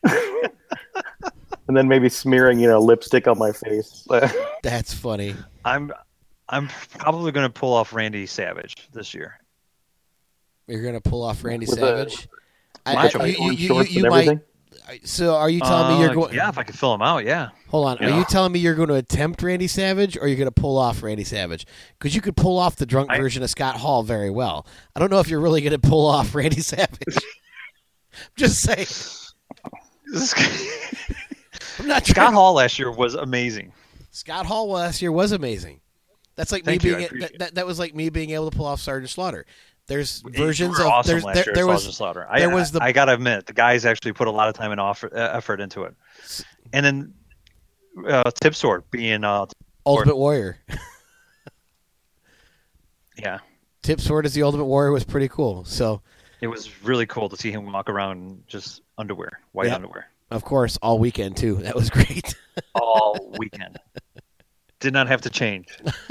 and then maybe smearing, you know, lipstick on my face. that's funny. I'm I'm probably going to pull off Randy Savage this year. You're gonna pull off Randy With Savage. I- Macho I- Man. you, you, you, shorts you and might. everything. So are you telling me you're Uh, going? Yeah, if I could fill him out, yeah. Hold on. You Are know. you telling me you're going to attempt Randy Savage, or you're going to pull off Randy Savage? Because you could pull off the drunk I- version of Scott Hall very well. I don't know if you're really going to pull off Randy Savage. Just saying. I'm not Scott trying. Hall last year was amazing. Scott Hall last year was amazing. That's like Thank me you, I being appreciate that, that, that was like me being able to pull off Sergeant Slaughter. There's You versions were of awesome there's, last there, year, there Sergeant was Slaughter. I, there was the- I, I gotta admit, the guys actually put a lot of time and offer, uh, effort into it. And then uh, Tip Sword being, uh, Ultimate Warrior. yeah, Tip Sword as the Ultimate Warrior was pretty cool. So it was really cool to see him walk around in just underwear, white Yep. underwear, of course all weekend too. That was great. all weekend. Did not have to change.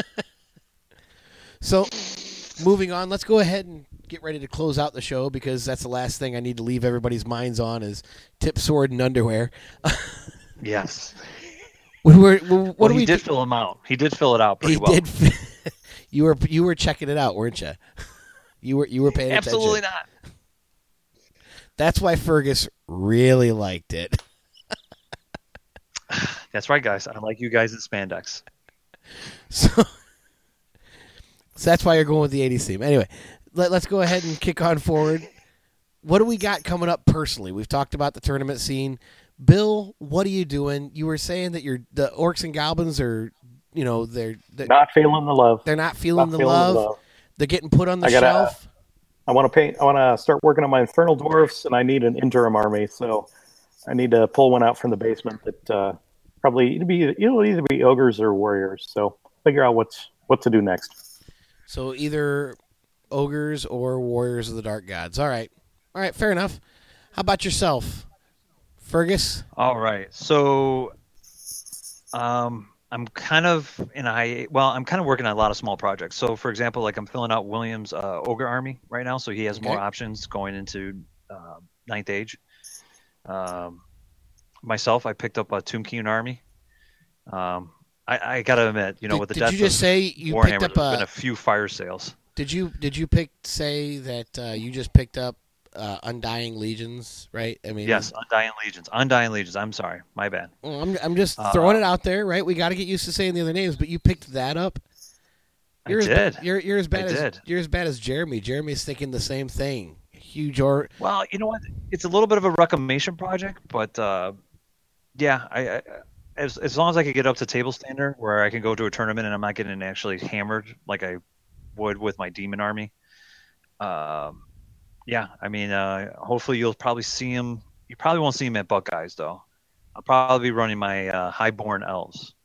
So, moving on, let's go ahead and get ready to close out the show because that's the last thing I need to leave everybody's minds on is tip sword and underwear. Yes. We were, what Well, do he we did do? fill him out. He did fill it out pretty He well. did. you were you were checking it out, weren't you? You were you were paying Absolutely attention. not. That's why Fergus really liked it. That's right, guys. I like you guys in spandex. So, so that's why you're going with the eighties theme. Anyway, let, let's go ahead and kick on forward. What do we got coming up personally? We've talked about the tournament scene. Bill, what are you doing? You were saying that you're, the Orcs and Goblins are, you know, they're they're, Not feeling the love. they're not feeling, Not the, feeling love. the love. They're getting put on the I gotta- shelf. I want to paint. I want to start working on my Infernal Dwarfs, and I need an interim army. So I need to pull one out from the basement that uh, probably it'll be it'll either be ogres or warriors. So figure out what's what to do next. So either ogres or warriors of the dark gods. All right, all right, fair enough. How about yourself, Fergus? All right, so um, I'm kind of in a well, I'm kind of working on a lot of small projects. So for example, like I'm filling out William's uh, ogre army right now, so he has Okay. more options going into uh, ninth age. Um, myself, I picked up a Tombkeep army. Um, I, I gotta admit, you know, Did, with the did death you just of say you Warhammer, picked up there's been a? a few fire sales. Did you did you pick say that uh, you just picked up uh, Undying Legions? Right. I mean, Yes, Undying Legions. Undying Legions. I'm sorry, my bad. well, I'm I'm just Uh, throwing it out there, right? We got to get used to saying the other names, but you picked that up. I You're as, did. You're you're as bad I as did. you're as bad as Jeremy. Jeremy's thinking the same thing. Huge or Well, you know what? It's a little bit of a reclamation project, but uh, yeah, I, I as as long as I can get up to table standard where I can go to a tournament and I'm not getting actually hammered like I would with my demon army. Um, yeah, I mean, uh, hopefully you'll probably see him. You probably won't see him at Buckeyes though. I'll probably be running my uh, highborn elves,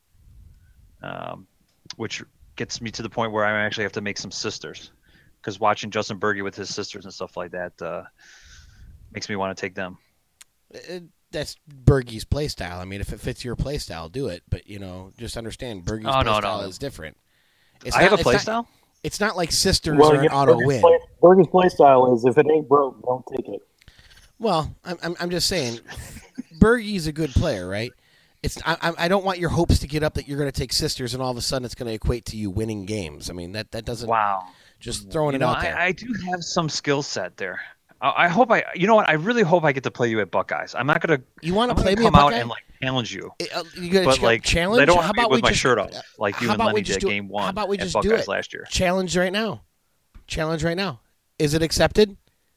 um, which gets me to the point where I actually have to make some sisters. Because watching Justin Berge with his sisters and stuff like that uh, makes me want to take them. uh, that's Bergie's playstyle. I mean, if it fits your playstyle, do it. But you know, just understand Bergie's Oh, no, playstyle no. is different. It's I not- have a it's not- playstyle. It's not like sisters Well, are you an know, auto Bergen's win. play, Bergen's play style is if it ain't broke, don't take it. Well, I'm, I'm I'm just saying, Bergie's a good player, right? It's I I- I don't want your hopes to get up that you're going to take sisters and all of a sudden it's going to equate to you winning games. I mean that that doesn't. Wow. Just throwing You it know, out there. I, I do have some skill set there. I, I hope I. You know what? I really hope I get to play you at Buckeyes. I'm not gonna. you want I'm to play gonna me a come out Buckeye? and like challenge you. Uh, you got But to like, challenge. I don't How want to be about with we my just, shirt off like how you and about we Lenny just did do- game one how about we at just do Buckeyes it? last year. Challenge right now. Challenge right now. Is it accepted?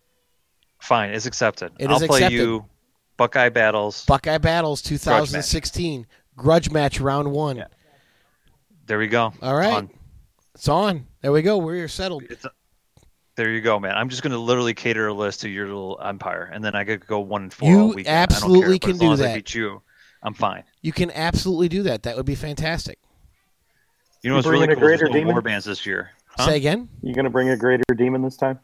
Fine, it's accepted. It I'll is play accepted. you Buckeye battles. Buckeye Battles twenty sixteen grudge match round one. Yeah. There we go. All right, On. it's on. There we go. We're settled. It's a, there you go, man. I'm just going to literally cater a list to your little empire, and then I could go one and four You all weekend. absolutely I don't care, can but as long do as that. I beat you, I'm fine. You can absolutely do that. That would be fantastic. You know You what's bringing really a cool? There's greater no demon? war bands this year. Huh? Say again. You going to bring a greater demon this time?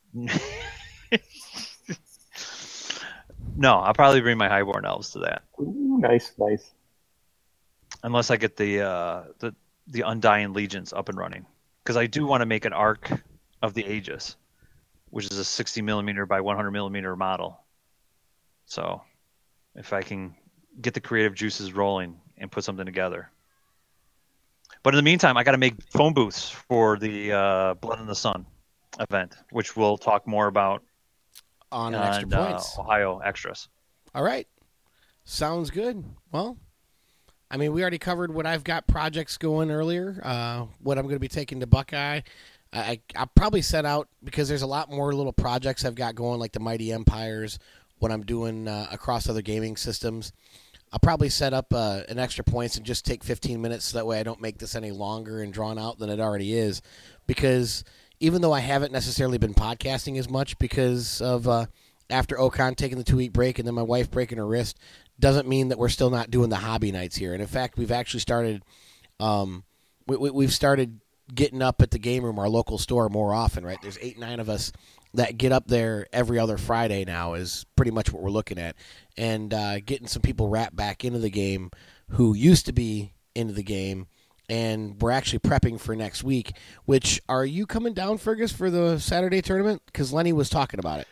No, I'll probably bring my highborn elves to that, Ooh, nice, nice. unless I get the uh, the the Undying Legions up and running, because I do want to make an Arc of the Aegis, which is a sixty millimeter by one hundred millimeter model. So, if I can get the creative juices rolling and put something together. But in the meantime, I got to make phone booths for the uh, Blood in the Sun event, which we'll talk more about On an extra on uh, points. Ohio Extras. All right. Sounds good. Well, I mean, we already covered what I've got projects going earlier, uh, what I'm going to be taking to Buckeye. I, I, I'll probably set out, because there's a lot more little projects I've got going, like the Mighty Empires, what I'm doing uh, across other gaming systems. I'll probably set up uh, an extra points and just take fifteen minutes so that way I don't make this any longer and drawn out than it already is. Because even though I haven't necessarily been podcasting as much because of uh, after Ocon taking the two-week break and then my wife breaking her wrist, doesn't mean that we're still not doing the hobby nights here. And in fact, we've actually started um, we, we, we've started getting up at the game room, our local store, more often, right? There's eight, nine of us that get up there every other Friday now is pretty much what we're looking at. And uh, getting some people wrapped back into the game who used to be into the game. And we're actually prepping for next week, which, are you coming down, Fergus, for the Saturday tournament? Because Lenny was talking about it.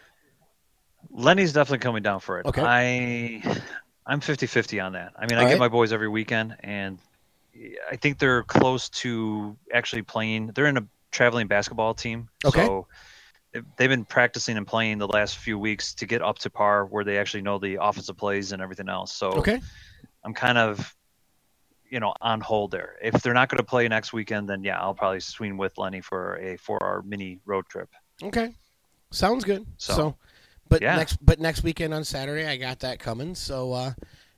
Lenny's definitely coming down for it. Okay. I, I'm fifty-fifty on that. I mean, I All get right. my boys every weekend, and I think they're close to actually playing. They're in a traveling basketball team. Okay. So they've been practicing and playing the last few weeks to get up to par where they actually know the offensive plays and everything else. So Okay. I'm kind of, you know, on hold there. If they're not going to play next weekend, then yeah, I'll probably swing with Lenny for a four-hour mini road trip. Okay. Sounds good. So, So, but yeah. next but next weekend on Saturday, I got that coming. So uh,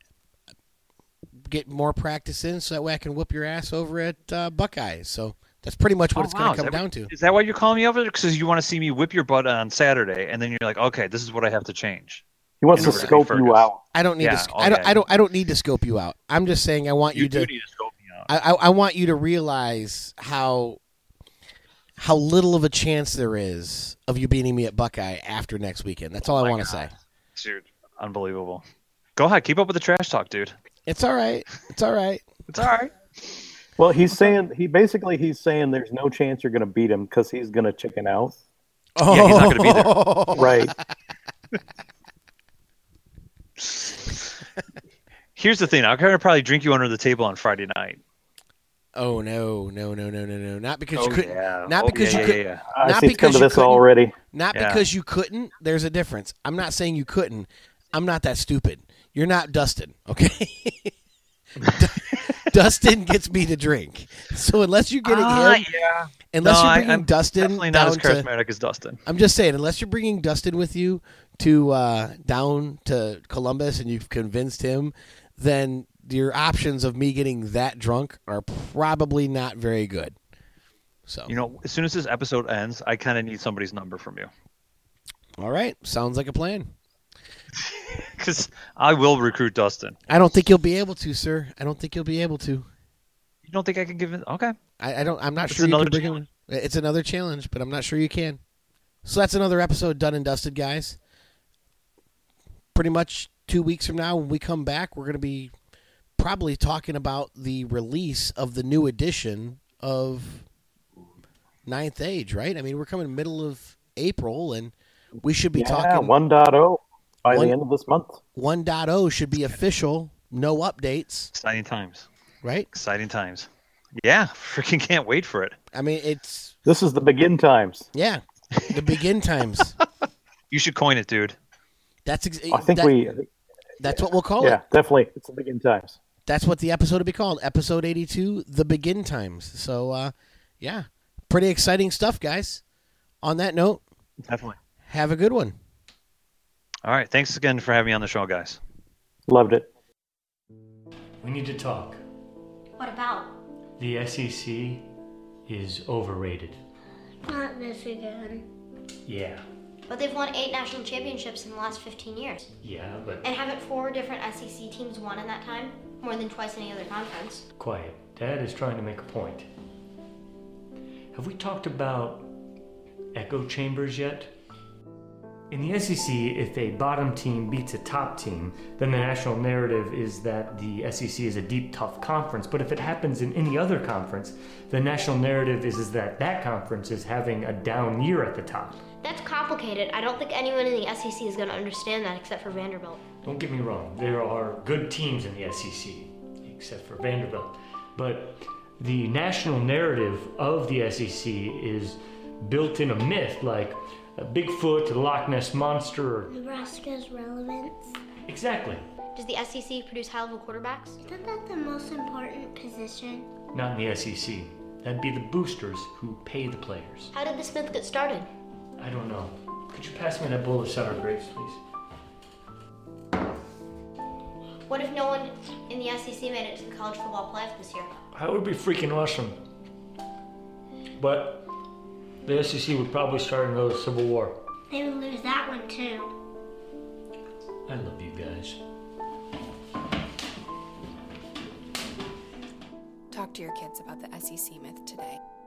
get more practice in so that way I can whoop your ass over at uh, Buckeyes. So that's pretty much what Oh, it's wow. going to Is come that down what- to. Is that why you're calling me over? Because you want to see me whip your butt on Saturday, and then you're like, okay, this is what I have to change. He wants to Fergus. scope you out. I don't need Yeah, to. sc- oh, I don't. yeah. I don't. I don't need to scope you out. I'm just saying I want you, You do to. need to scope me out. I, I, I want you to realize how how little of a chance there is of you beating me at Buckeye after next weekend. That's all Oh I my want to God. say. Dude, unbelievable. Go ahead, keep up with the trash talk, dude. It's all right. It's all right. It's all right. Well, he's saying he basically he's saying there's no chance you're going to beat him because he's going to chicken out. Oh, Yeah, he's not gonna be there. Right. Here's the thing. I'm going to probably drink you under the table on Friday night. Oh no, no, no, no, no, no! Not because you Oh, couldn't. yeah. Not Oh, because yeah, you yeah, could. yeah. I Not see it's come because to you this couldn't. already. Not Yeah. because you couldn't. There's a difference. I'm not saying you couldn't. I'm not that stupid. You're not Dustin, okay? Dustin gets me to drink. So unless you're getting Ah, him, yeah. unless No, you're I- bringing I'm Dustin Definitely not down as to, charismatic as Dustin. I'm just saying, unless you're bringing Dustin with you to uh, down to Columbus and you've convinced him, then your options of me getting that drunk are probably not very good. So, You know, as soon as this episode ends, I kind of need somebody's number from you. all right, sounds like a plan. Because I will recruit Dustin. I don't think you'll be able to, sir. I don't think you'll be able to. You don't think I can give it? Okay. I, I don't. I'm not It's sure you another can bring him. challenge. It's another challenge, but I'm not sure you can. So that's another episode done and dusted, guys. Pretty much two weeks from now, when we come back, we're going to be probably talking about the release of the new edition of Ninth Age, right? I mean, we're coming middle of April, and we should be Yeah, talking one point oh by One- the end of this month. one point oh should be official, no updates, Exciting times. right? Exciting times. Yeah. Freaking can't wait for it. I mean, it's, This is the begin times. yeah, the begin times. You should coin it, dude. That's ex- I think that- we, That's what we'll call yeah, it. definitely. It's the begin times. That's what the episode will be called. Episode eighty-two, The Begin Times. So, uh, yeah, pretty exciting stuff, guys. On that note, Definitely. have a good one. All right. Thanks again for having me on the show, guys. Loved it. We need to talk. What about? The S E C is overrated. Not this again. Yeah, But they've won eight national championships in the last fifteen years. yeah, but And haven't four different S E C teams won in that time? More than twice any other conference. quiet. Dad is trying to make a point. Have we talked about echo chambers yet? In the S E C, if a bottom team beats a top team, then the national narrative is that the S E C is a deep, tough conference. But if it happens in any other conference, the national narrative is, is that that conference is having a down year at the top. That's complicated. I don't think anyone in the S E C is going to understand that except for Vanderbilt. Don't get me wrong, there are good teams in the S E C, except for Vanderbilt. But the national narrative of the S E C is built in a myth, like a Bigfoot, the Loch Ness Monster. Or... Nebraska's relevance. Exactly. Does the S E C produce high-level quarterbacks? Isn't that the most important position? Not in the S E C. That'd be the boosters who pay the players. How did the Smith get started? I don't know. Could you pass me that bowl of sour grapes, please? What if no one in the S E C made it to the college football playoff this year? That would be freaking awesome. But the S E C would probably start another civil war. They would lose that one too. I love you guys. Talk to your kids about the S E C myth today.